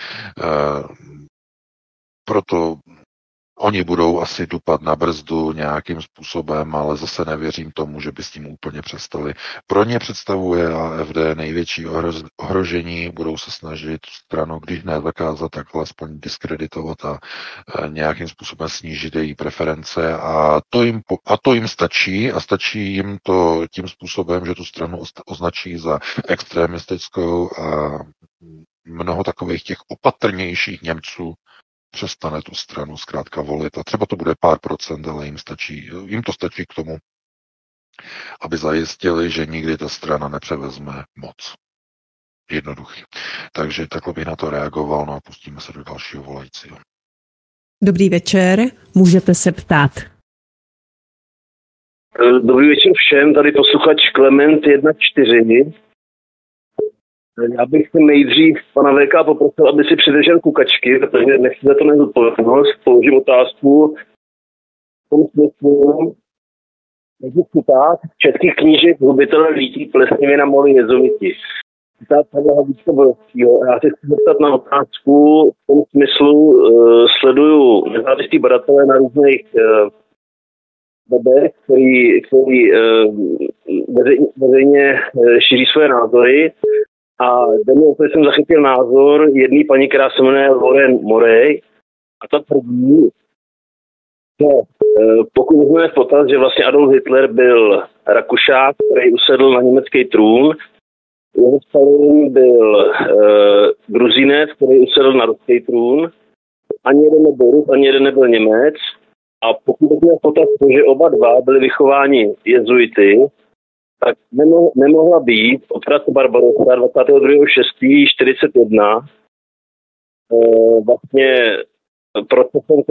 S3: Proto oni budou asi dupat na brzdu nějakým způsobem, ale zase nevěřím tomu, že by s tím úplně přestali. Pro ně představuje AfD největší ohrožení, budou se snažit stranu, když ne zakázat, tak alespoň diskreditovat a nějakým způsobem snížit její preference a to jim stačí a stačí jim to tím způsobem, že tu stranu označí za extremistickou a mnoho takových těch opatrnějších Němců přestane tu stranu zkrátka volit a třeba to bude pár procent, ale jim to stačí k tomu, aby zajistili, že nikdy ta strana nepřevezme moc. Jednoduchý. Takže takhle bych na to reagoval, no a pustíme se do dalšího volajícího.
S2: Dobrý večer, můžete se ptát.
S7: Dobrý večer všem, tady posluchač Klement 1.4. Já bych nejdřív pana VK poprosil, aby si předržel kukačky, protože nechci za to nezodpovědnost. Položím otázku v tom smyslu, jaký citát českých knížek Hubitele Lítí plesnivě na moli jezoviti. Citát Pavla Havlíčka-Borovského. Já se chci zeptat na otázku v tom smyslu, sleduju nezávislí badatelé na různých webech, který veřejně šíří své názory. A denně jsem zachytil názor jedné paní, která se jmenuje Lauren Morey, a ta tvrdí, že pokud vezmeme v potaz, že vlastně Adolf Hitler byl Rakušák, který usedl na německý trůn, Josef Stalin byl Gruzinec, který usedl na ruský trůn, ani jeden nebyl Rus, ani jeden nebyl Němec, a pokud vezmeme v potaz to, že oba dva byli vychováni jezuity, tak nemohla být operace Barbarossa 22.6.41 vlastně procesem,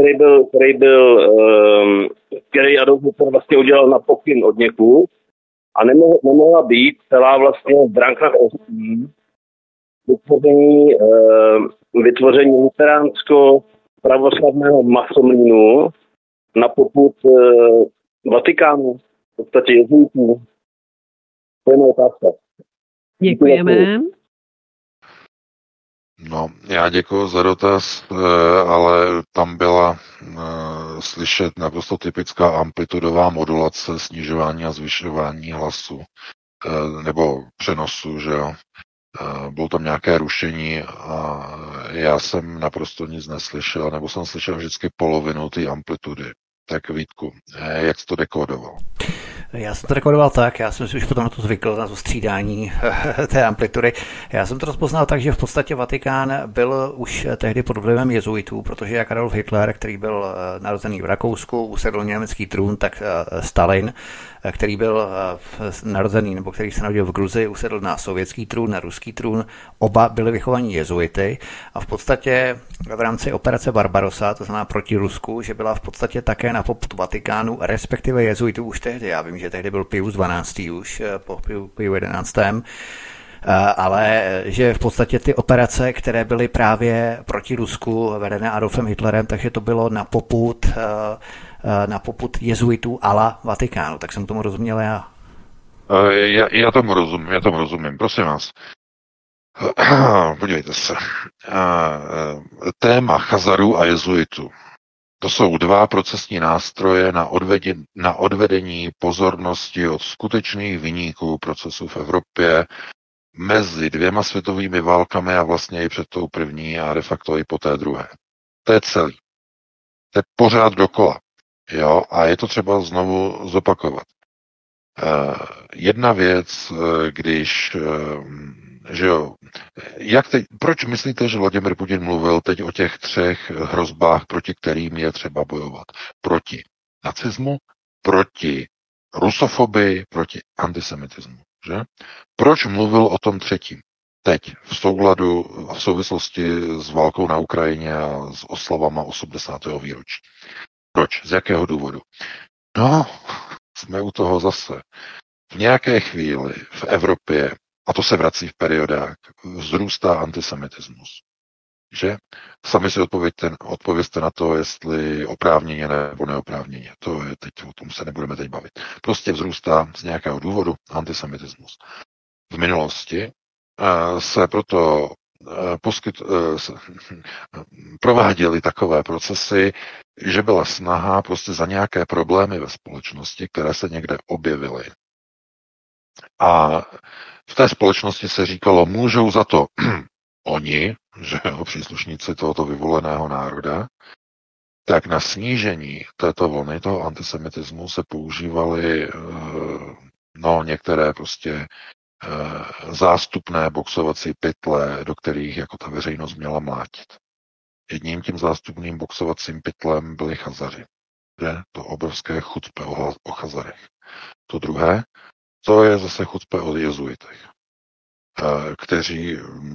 S7: který Adolf Hitler vlastně udělal na pokyn od někud a nemohla být celá vlastně branka vytvoření luteránsko-pravoslavného masomlínu na popud Vatikánu, v podstatě jezuitů. To je moje otázka.
S2: Děkujeme.
S3: No, já děkuji za dotaz, ale tam byla slyšet naprosto typická amplitudová modulace, snižování a zvyšování hlasu nebo přenosu, že jo. Bylo tam nějaké rušení a já jsem naprosto nic neslyšel, nebo jsem slyšel vždycky polovinu té amplitudy. Tak Vítku, jak jsi to dekódoval?
S1: Já jsem to rekordoval tak, já jsem si už potom na to zvykl, na to střídání té amplitudy. Já jsem to rozpoznal tak, že v podstatě Vatikán byl už tehdy pod vlivem jezuitů, protože jak Adolf Hitler, který byl narozený v Rakousku, usedl německý trůn, tak Stalin, který byl narozený, nebo který se narodil v Gruzii, usedl na sovětský trůn, na ruský trůn. Oba byli vychovaní jezuity a v podstatě v rámci operace Barbarossa, to znamená proti Rusku, že byla v podstatě také na popud Vatikánu, respektive jezuitů už tehdy. Já vím, že tehdy byl Pius XII. Už po Piu XI. Ale že v podstatě ty operace, které byly právě proti Rusku vedené Adolfem Hitlerem, takže to bylo na popud jezuitů a la Vatikánu. Tak jsem tomu rozuměl já.
S3: Já tomu rozumím, prosím vás. Podívejte se. Téma Chazarů a jezuitů. To jsou dva procesní nástroje na odvedení pozornosti od skutečných viníků procesů v Evropě mezi dvěma světovými válkami a vlastně i před tou první a de facto i po té druhé. To je celý. To je pořád dokola. Jo? A je to třeba znovu zopakovat. Jedna věc, když že jo, Proč myslíte, že Vladimir Putin mluvil teď o těch 3 hrozbách, proti kterým je třeba bojovat? Proti nacismu, proti rusofobii, proti antisemitismu. Že? Proč mluvil o tom 3. teď v souvislosti s válkou na Ukrajině a s oslavama 80. výročí? Proč? Z jakého důvodu? No, jsme u toho zase. V nějaké chvíli v Evropě, a to se vrací v periodách, vzrůstá antisemitismus. Že? Sami si odpovězte na to, jestli oprávněně nebo neoprávněně. To je teď, o tom se nebudeme teď bavit. Prostě vzrůstá z nějakého důvodu antisemitismus. V minulosti se proto prováděly takové procesy, že byla snaha prostě za nějaké problémy ve společnosti, které se někde objevily. A v té společnosti se říkalo, můžou za to oni, že jo, příslušníci tohoto vyvoleného národa, tak na snížení této vlny, toho antisemitismu se používaly některé prostě zástupné boxovací pytle, do kterých jako ta veřejnost měla mlátit. Jedním tím zástupným boxovacím pytlem byli Chazaři. Že? To obrovské chucpe o Chazarech. To druhé, to je zase chucpe o jezuitech, kteří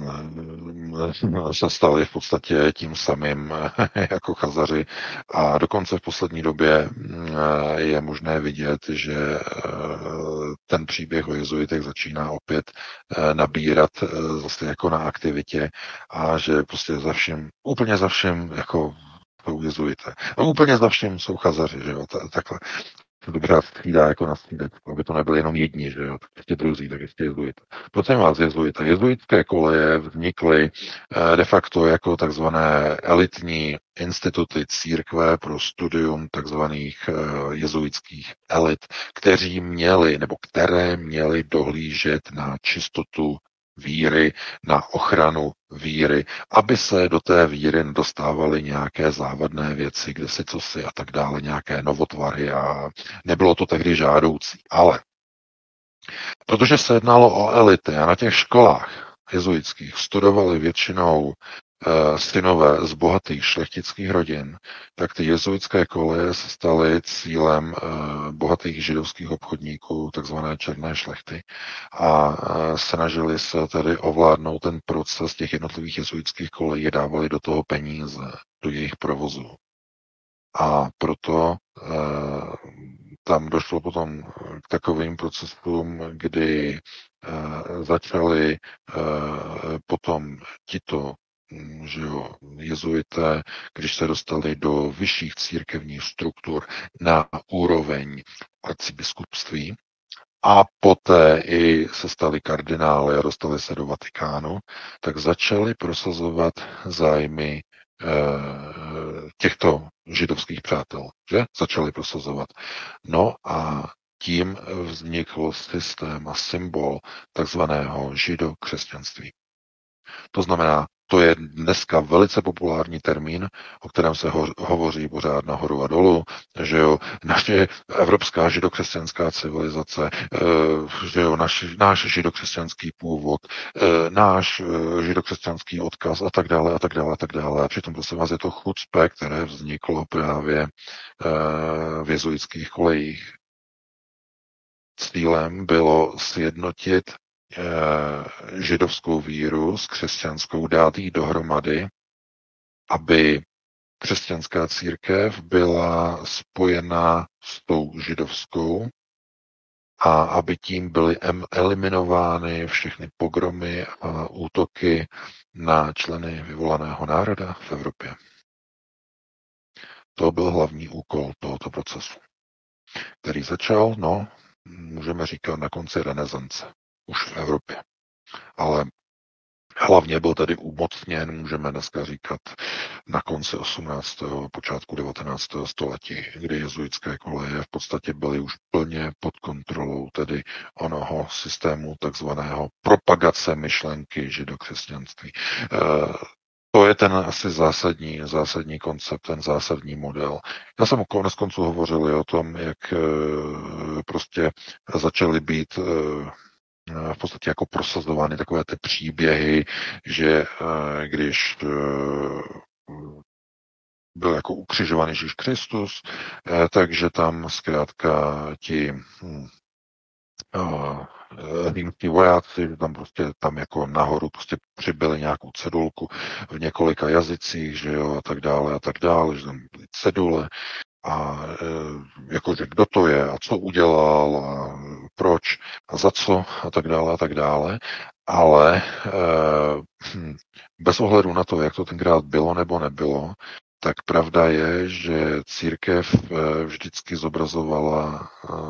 S3: se stali v podstatě tím samým jako Chazaři a dokonce v poslední době je možné vidět, že ten příběh o jezuitech začíná opět nabírat zase jako na aktivitě a že prostě úplně za všem jako jsou jezuité. A úplně za všem jsou Chazaři, že jo, takhle. Dobrá střídá jako na střídačku, aby to nebyly jenom jedni, že jo, tak ještě druzí, tak ještě jezuita. Prosím vás, jezuita. Jezuitské koleje vznikly de facto jako takzvané elitní instituty církve pro studium takzvaných jezuitských elit, které měly dohlížet na čistotu víry, na ochranu víry, aby se do té víry nedostávaly nějaké závadné věci, kde si cosi a tak dále, nějaké novotvary a nebylo to tehdy žádoucí. Ale protože se jednalo o elity a na těch školách jezuitských studovali většinou synové z bohatých šlechtických rodin, tak ty jezuitské koleje se staly cílem bohatých židovských obchodníků, takzvané černé šlechty, a snažili se tedy ovládnout ten proces těch jednotlivých jezuitských kolejí, dávali do toho peníze, do jejich provozu. A proto tam došlo potom k takovým procesům, kdy začali potom tito jezuité, když se dostali do vyšších církevních struktur na úroveň arcibiskupství a poté i se stali kardinály a dostali se do Vatikánu, tak začali prosazovat zájmy těchto židovských přátel, že? Začali prosazovat. No a tím vznikl systém a symbol takzvaného židokřesťanství. To znamená, to je dneska velice populární termín, o kterém se hovoří pořád nahoru a dolů, že jo, naše evropská židokřesťanská civilizace, že jo, náš židokřesťanský původ, náš židokřesťanský odkaz a tak dále, a tak dále, a tak dále. A přitom prosím vás je to chucpe, které vzniklo právě v jezuitských kolejích. Cílem bylo sjednotit židovskou víru s křesťanskou, dát jí dohromady, aby křesťanská církev byla spojena s tou židovskou a aby tím byly eliminovány všechny pogromy a útoky na členy vyvolaného národa v Evropě. To byl hlavní úkol tohoto procesu, který začal, můžeme říkat, na konci renesance. Už v Evropě. Ale hlavně byl tady umocněn, můžeme dneska říkat, na konci 18. počátku 19. století, kdy jezuitské koleje v podstatě byly už plně pod kontrolou tedy onoho systému takzvaného propagace myšlenky židokřesťanství. To je ten asi zásadní koncept, ten zásadní model. Já jsem konec konců hovořil o tom, jak prostě začaly být v podstatě jako prosazovány takové ty příběhy, že když byl jako ukřižovaný Ježíš Kristus, takže tam zkrátka ti římští vojáci, že tam prostě tam jako nahoru prostě přibyli nějakou cedulku v několika jazycích, že jo, a tak dále, že tam byly cedule a jakože kdo to je a co udělal a proč a za co a tak dále, ale bez ohledu na to, jak to tenkrát bylo nebo nebylo, tak pravda je, že církev vždycky zobrazovala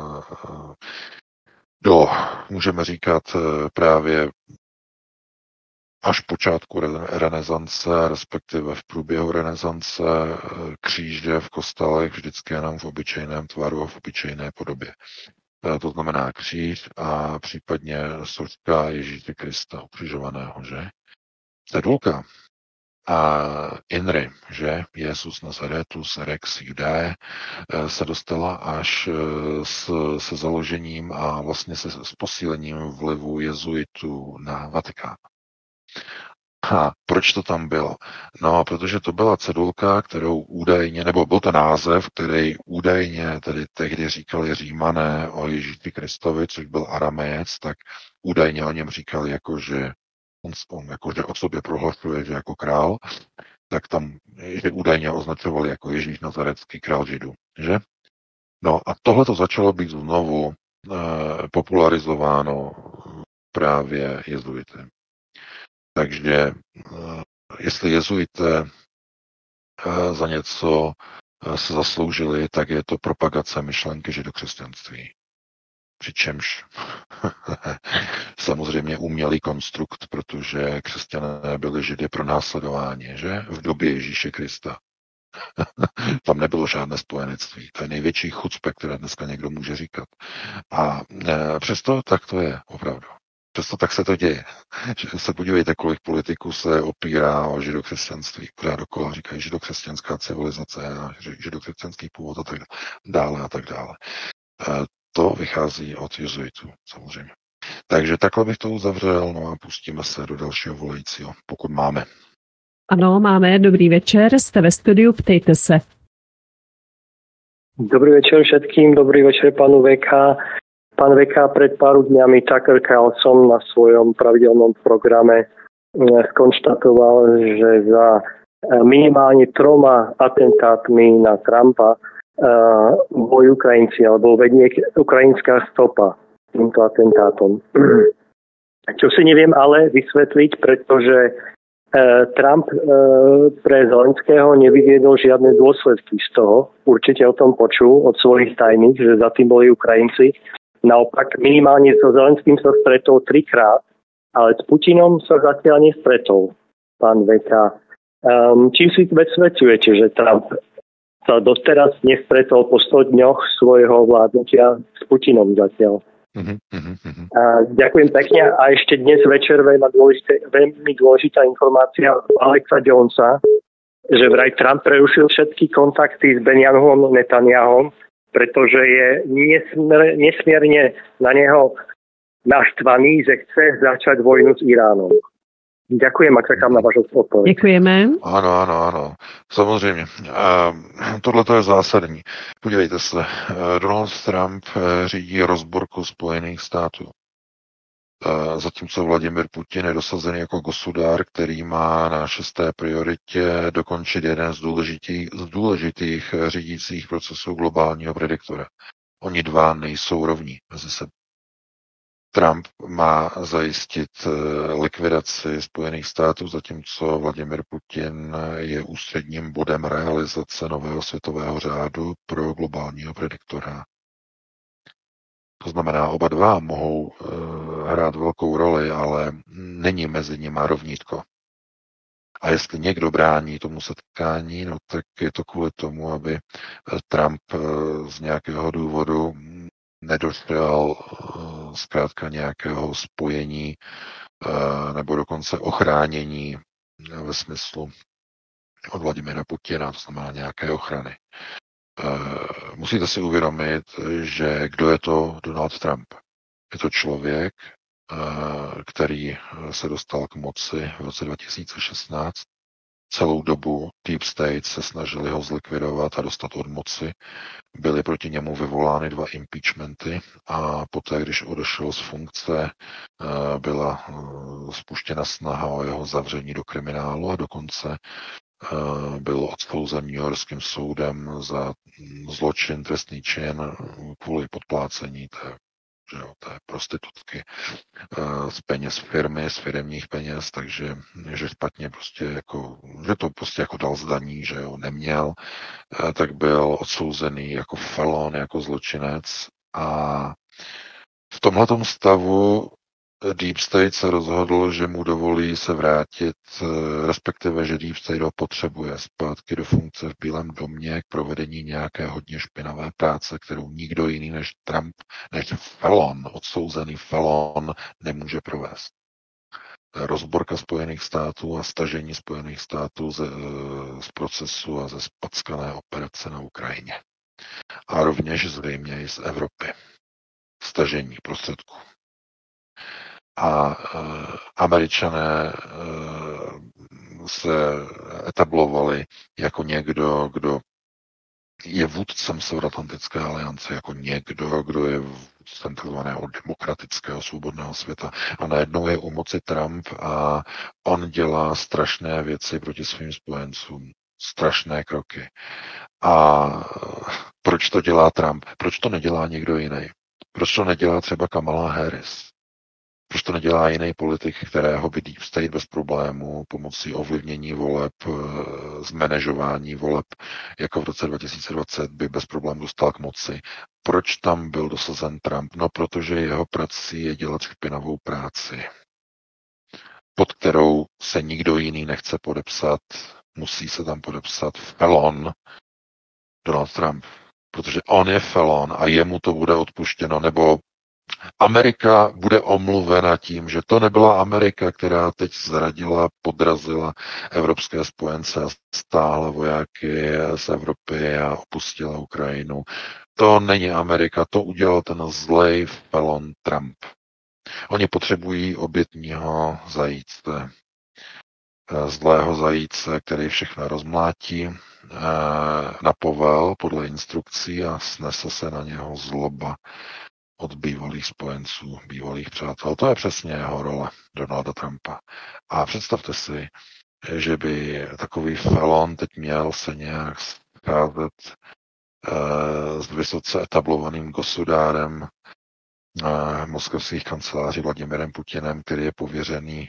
S3: můžeme říkat právě až v počátku renesance, respektive v průběhu renesance, kříže v kostelech vždycky jenom v obyčejném tvaru a v obyčejné podobě. To znamená kříž a případně soška Ježíše Krista ukřižovaného, že? Cedulka a INRI, že Jesus Nazaretus Rex Judae, se dostala až se založením a vlastně s posílením vlivu jezuitů na Vatikán. A proč to tam bylo? No, protože to byla cedulka, kterou údajně, nebo byl to název, který údajně tedy tehdy říkali Římané o Ježíši Kristovi, což byl Aramejec, tak údajně o něm říkali že on jakože o sobě prohlašuje, že jako král, tak tam že údajně označovali jako Ježíš Nazarecký král Židů, že? No a tohle to začalo být znovu popularizováno právě jezuity. Takže jestli jezuité za něco se zasloužili, tak je to propagace myšlenky židokřesťanství. Přičemž samozřejmě umělý konstrukt, protože křesťané byli židy pro následování, že? V době Ježíše Krista. Tam nebylo žádné spojenectví. To je největší chucpe, které dneska někdo může říkat. A přesto tak to je opravdu. Přesto tak se to děje. Že se podívejte, kolik politiků se opírá o židokřesťanství. Pořád dokola říkají židokřesťanská civilizace a židokřesťanský původ a tak dále a tak dále. To vychází od jezuitů, samozřejmě. Takže takhle bych to uzavřel, no a pustíme se do dalšího volajícího, pokud máme.
S2: Ano, máme. Dobrý večer, jste ve studiu, ptejte se.
S8: Dobrý večer všetkým, dobrý večer pánu VK. Pán VK, pred pár dňami Tucker Carlson na svojom pravidelnom programe skonštatoval, že za minimálne 3 atentátmi na Trumpa boli Ukrajinci, alebo vedie ukrajinská stopa týmto atentátom. Čo si neviem ale vysvetliť, pretože Trump pre Zelenského nevyviedol žiadne dôsledky z toho. Určite o tom počul od svojich tajných, že za tým boli Ukrajinci. Naopak, minimálne so Zelenským sa stretol 3-krát, ale s Putinom sa zatiaľ nestretol, pán VK. Čím si vysvetľujete, že Trump sa doteraz nestretol po 100 dňoch svojho vládnutia s Putinom zatiaľ? Ďakujem pekne a ešte dnes večer veľmi dôležitá informácia Alexa Jonesa, že vraj Trump prerušil všetky kontakty s Benjamínom Netanyahom, pretože je nesmierne na neho naštvaný, že chce začať vojnu s Iránom. Ďakujem a čekám na vašu odpověď.
S2: Děkujeme.
S3: Ano. Samozřejmě. Tohle to je zásadní. Podívejte se, Donald Trump řídí rozborku Spojených států. Zatímco Vladimir Putin je dosazený jako gosudár, který má na 6. prioritě dokončit jeden z důležitých řídících procesů globálního prediktora. Oni dva nejsou rovní mezi sebou. Trump má zajistit likvidaci Spojených států, zatímco Vladimir Putin je ústředním bodem realizace nového světového řádu pro globálního prediktora. To znamená, oba dva mohou hrát velkou roli, ale není mezi nimi rovnítko. A jestli někdo brání tomu setkání, no tak je to kvůli tomu, aby Trump z nějakého důvodu nedošel zkrátka nějakého spojení nebo dokonce ochránění ve smyslu od Vladimira Putina, to znamená nějaké ochrany. Musíte si uvědomit, že kdo je to Donald Trump? Je to člověk, který se dostal k moci v roce 2016. Celou dobu Deep State se snažili ho zlikvidovat a dostat od moci. Byly proti němu vyvolány 2 impeachmenty a poté, když odešel z funkce, byla spuštěna snaha o jeho zavření do kriminálu a dokonce byl odsouzen Newyorským soudem za zločin, trestný čin kvůli podplácení té prostitutky z peněz firmy, z firemních peněz, takže že špatně prostě jako, že to prostě jako dal zdaní, že jo, neměl, tak byl odsouzený jako felon, jako zločinec a v tomhletom stavu Deep State se rozhodl, že mu dovolí se vrátit, respektive, že Deep State ho potřebuje zpátky do funkce v Bílém domě k provedení nějaké hodně špinavé práce, kterou nikdo jiný než Trump, než felon, odsouzený felon, nemůže provést. Rozborka Spojených států a stažení Spojených států z procesu a ze spackané operace na Ukrajině. A rovněž zřejmě i z Evropy. Stažení prostředků. A Američané se etablovali jako někdo, kdo je vůdcem Severoatlantické aliance, jako někdo, kdo je vůdcem takzvaného demokratického svobodného světa. A najednou je u moci Trump a on dělá strašné věci proti svým spojencům. Strašné kroky. A proč to dělá Trump? Proč to nedělá někdo jiný? Proč to nedělá třeba Kamala Harris? Proč to nedělá jiný politik, kterého by Deep State bez problému pomocí ovlivnění voleb, zmanéžování voleb, jako v roce 2020 by bez problémů dostal k moci? Proč tam byl dosazen Trump? No, protože jeho prací je dělat špinavou práci, pod kterou se nikdo jiný nechce podepsat. Musí se tam podepsat felon Donald Trump, protože on je felon a jemu to bude odpuštěno, nebo Amerika bude omluvena tím, že to nebyla Amerika, která teď zradila, podrazila evropské spojence a stáhla vojáky z Evropy a opustila Ukrajinu. To není Amerika, to udělal ten zlej felon Trump. Oni potřebují obětního zajíce, zlého zajíce, který všechno rozmlátí na povel podle instrukcí a snese se na něho zloba od bývalých spojenců, bývalých přátel. To je přesně jeho role Donalda Trumpa. A představte si, že by takový felon teď měl se nějak scházet s vysoce etablovaným gosudárem moskevských kanceláří Vladimirem Putinem, který je pověřený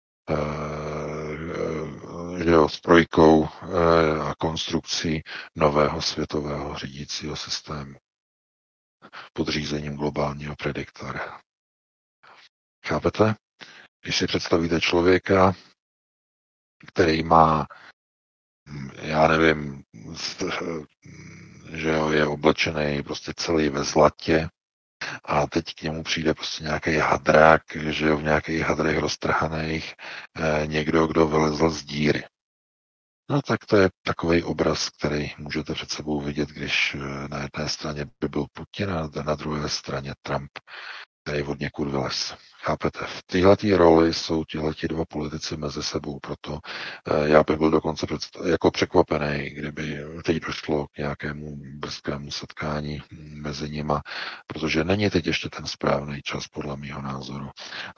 S3: zbrojkou a konstrukcí nového světového řídícího systému pod řízením globálního prediktora. Chápete? Když si představíte člověka, který má, já nevím, že je oblečený prostě celý ve zlatě a teď k němu přijde prostě nějaký hadrák, že jo, v nějakých hadrech roztrhaných, někdo, kdo vylezl z díry. No tak to je takový obraz, který můžete před sebou vidět, když na jedné straně by byl Putin a na druhé straně Trump, který od někud vylez. Chápete? V téhletý roli jsou tihleti dva politici mezi sebou, proto já bych byl dokonce jako překvapený, kdyby teď došlo k nějakému brzkému setkání mezi nima, protože není teď ještě ten správný čas, podle mého názoru.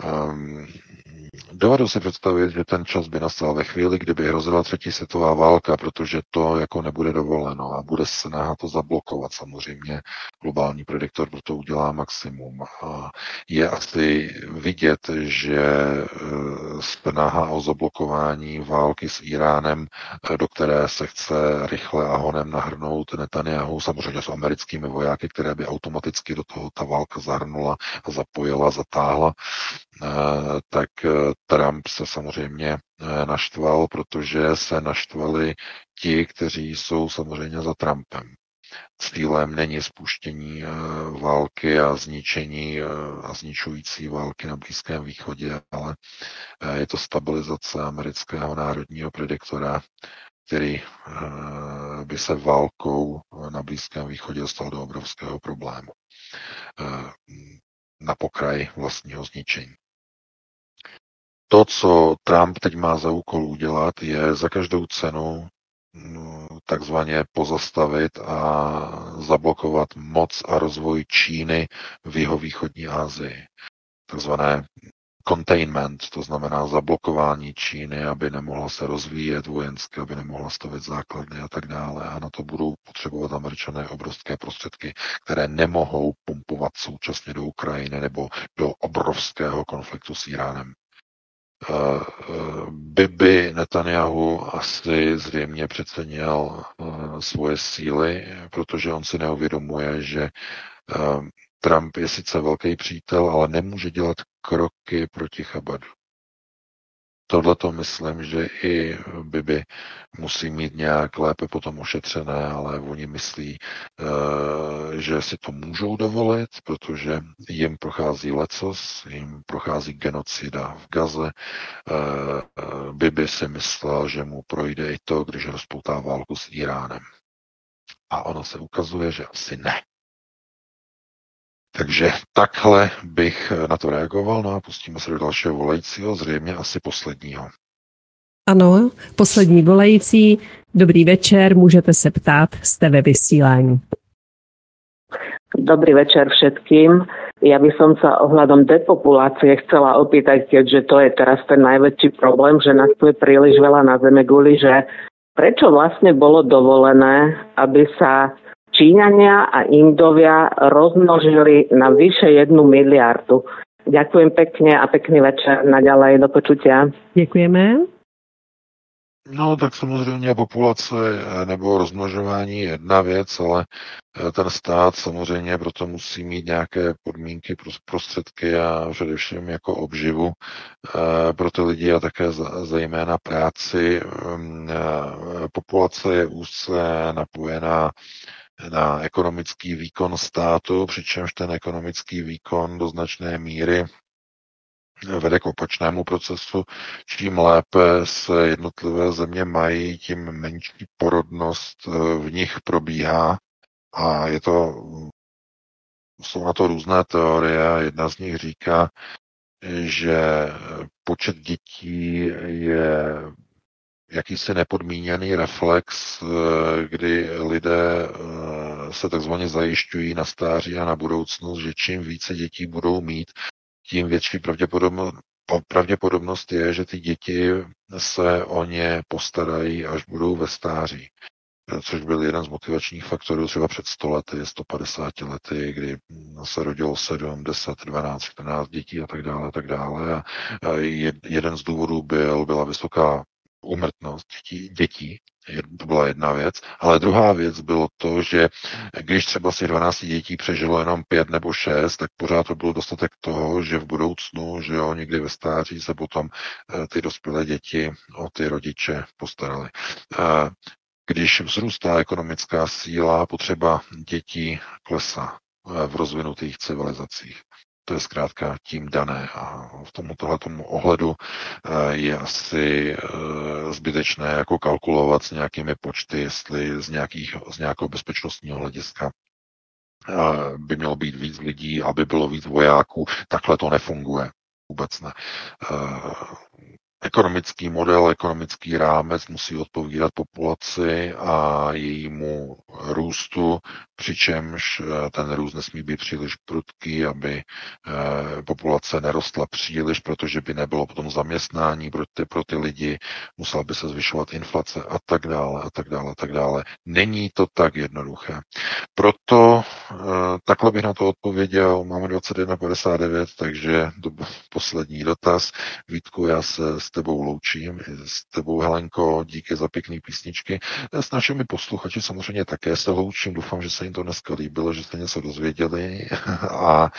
S3: Dovedu si představit, že ten čas by nastal ve chvíli, kdyby hrozila třetí světová válka, protože to jako nebude dovoleno a bude snaha to zablokovat. Samozřejmě globální prediktor proto udělá maximum. A je asi vidět, že snaha o zablokování války s Iránem, do které se chce rychle a honem nahrnout Netanyahu, samozřejmě s americkými vojáky, které by automaticky do toho ta válka zahrnula a zapojila, zatáhla, tak Trump se samozřejmě naštval, protože se naštvali ti, kteří jsou samozřejmě za Trumpem. Cílem není spuštění války a zničení a zničující války na Blízkém východě, ale je to stabilizace amerického národního prediktora, který by se válkou na Blízkém východě dostal do obrovského problému na pokraj vlastního zničení. To, co Trump teď má za úkol udělat, je za každou cenu takzvaně pozastavit a zablokovat moc a rozvoj Číny v jihovýchodní Asii. Takzvané containment, to znamená zablokování Číny, aby nemohla se rozvíjet vojensky, aby nemohla stavět základny a tak dále. A na to budou potřebovat Američané obrovské prostředky, které nemohou pumpovat současně do Ukrajiny nebo do obrovského konfliktu s Iránem. Bibi Netanyahu asi zřejmě přecenil svoje síly, protože on si neuvědomuje, že Trump je sice velký přítel, ale nemůže dělat kroky proti Chabadu. Tohle to myslím, že i Bibi musí mít nějak lépe potom ošetřené, ale oni myslí, že si to můžou dovolit, protože jim prochází lecos, jim prochází genocida v Gaze. Bibi si myslel, že mu projde i to, když rozpoutá válku s Iránem. A ono se ukazuje, že asi ne. Takže takhle bych na to reagoval, no a pustíme se do dalšího volajícího, zřejmě asi posledního.
S2: Ano, poslední volající. Dobrý večer, můžete se ptát, jste ve vysílání.
S9: Dobrý večer všetkým. Ja by som sa ohľadom depopulácie chcela opýtať, keďže to je teraz ten najväčší problém, že nás tu je príliš veľa na zemeguli, že prečo vlastne bolo dovolené, aby sa Číňania a Indovia rozmnožili na vyše 1 miliardu. Ďakujem pekne a pekný večer. Naďalej, do počutia.
S2: Děkujeme.
S3: No, tak samozřejmě populace nebo rozmnožování je jedna věc, ale ten stát samozřejmě proto musí mít nějaké podmínky, prostředky a především jako obživu pro ty lidi a také zejména práci. Populace je úzce napojená na ekonomický výkon státu, přičemž ten ekonomický výkon do značné míry vede k opačnému procesu. Čím lépe se jednotlivé země mají, tím menší porodnost v nich probíhá a jsou na to různé teorie. Jedna z nich říká, že počet dětí je jakýsi nepodmíněný reflex, kdy lidé se takzvaně zajišťují na stáří a na budoucnost, že čím více dětí budou mít, tím větší pravděpodobnost je, že ty děti se o ně postarají, až budou ve stáří. Což byl jeden z motivačních faktorů třeba před 100 lety, 150 lety, kdy se rodilo 7, 10, 12, 14 dětí a tak dále, a tak dále. A jeden z důvodů byla vysoká úmrtnost dětí. To byla jedna věc. Ale druhá věc bylo to, že když třeba z těch 12 dětí přežilo jenom 5 nebo 6, tak pořád to byl dostatek toho, že v budoucnu, že jo, někdy ve stáří se potom ty dospělé děti o ty rodiče postarali. Když vzrůstá ekonomická síla, potřeba dětí klesá v rozvinutých civilizacích. To je zkrátka tím dané a v tomuto ohledu je asi zbytečné jako kalkulovat s nějakými počty, jestli z nějakého bezpečnostního hlediska by mělo být víc lidí, aby bylo víc vojáků. Takhle to nefunguje. Vůbec ne. Ekonomický model, ekonomický rámec musí odpovídat populaci a jejímu růstu, přičemž ten růst nesmí být příliš prudký, aby populace nerostla příliš, protože by nebylo potom zaměstnání pro ty lidi, musela by se zvyšovat inflace a tak dále, a tak dále, a tak dále. Není to tak jednoduché. Proto takhle bych na to odpověděl. Máme 21:59, takže poslední dotaz. Vítku, já se s tebou loučím, s tebou, Helenko, díky za pěkný písničky. S našimi posluchači samozřejmě také se loučím, doufám, že se jim to dneska líbilo, že jste něco dozvěděli a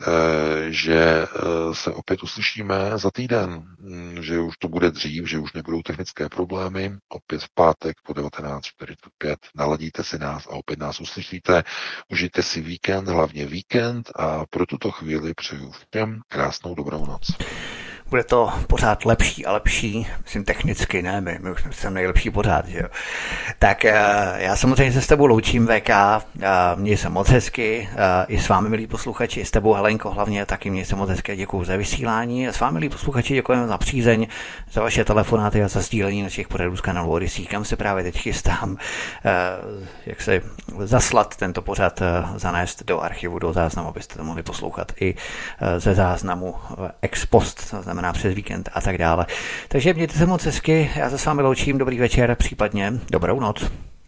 S3: že se opět uslyšíme za týden, že už to bude dřív, že už nebudou technické problémy, opět v pátek po 19:45, naladíte si nás a opět nás uslyšíte, užijte si víkend, hlavně víkend a pro tuto chvíli přeju všem krásnou dobrou noc.
S1: bude to pořád lepší a lepší, myslím technicky, ne, my už jsme nejlepší pořád, že jo. Tak já samozřejmě se s tebou loučím, VK, měj se moc hezky, i s vámi, milí posluchači, s tebou, Helenko, hlavně taky měj se moc hezky, děkuju za vysílání, a s vámi, milí posluchači, děkujeme za přízeň, za vaše telefonáty a za sdílení našich pořadů z kanálu Odyssey, kam se právě teď chystám, jak se zaslat tento pořad, zanést do archivu, do záznamu, abyste to mohli poslouchat i ze záznamu ex post, to znamená přes víkend a tak dále. Takže mějte se moc hezky, já se s vámi loučím, dobrý večer, případně dobrou noc.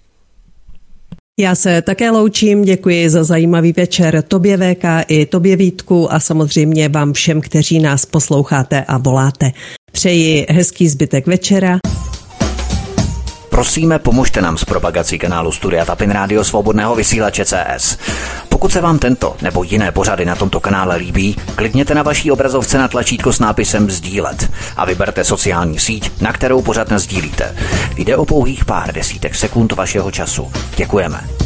S2: Já se také loučím, děkuji za zajímavý večer tobě VK i tobě Vítku a samozřejmě vám všem, kteří nás posloucháte a voláte. Přeji hezký zbytek večera.
S1: Prosíme, pomožte nám s propagací kanálu Studia Tapin Rádio Svobodného vysílače CS. Pokud se vám tento nebo jiné pořady na tomto kanále líbí, klikněte na vaší obrazovce na tlačítko s nápisem sdílet a vyberte sociální síť, na kterou pořad nasdílíte. Jde o pouhých pár desítek sekund vašeho času. Děkujeme.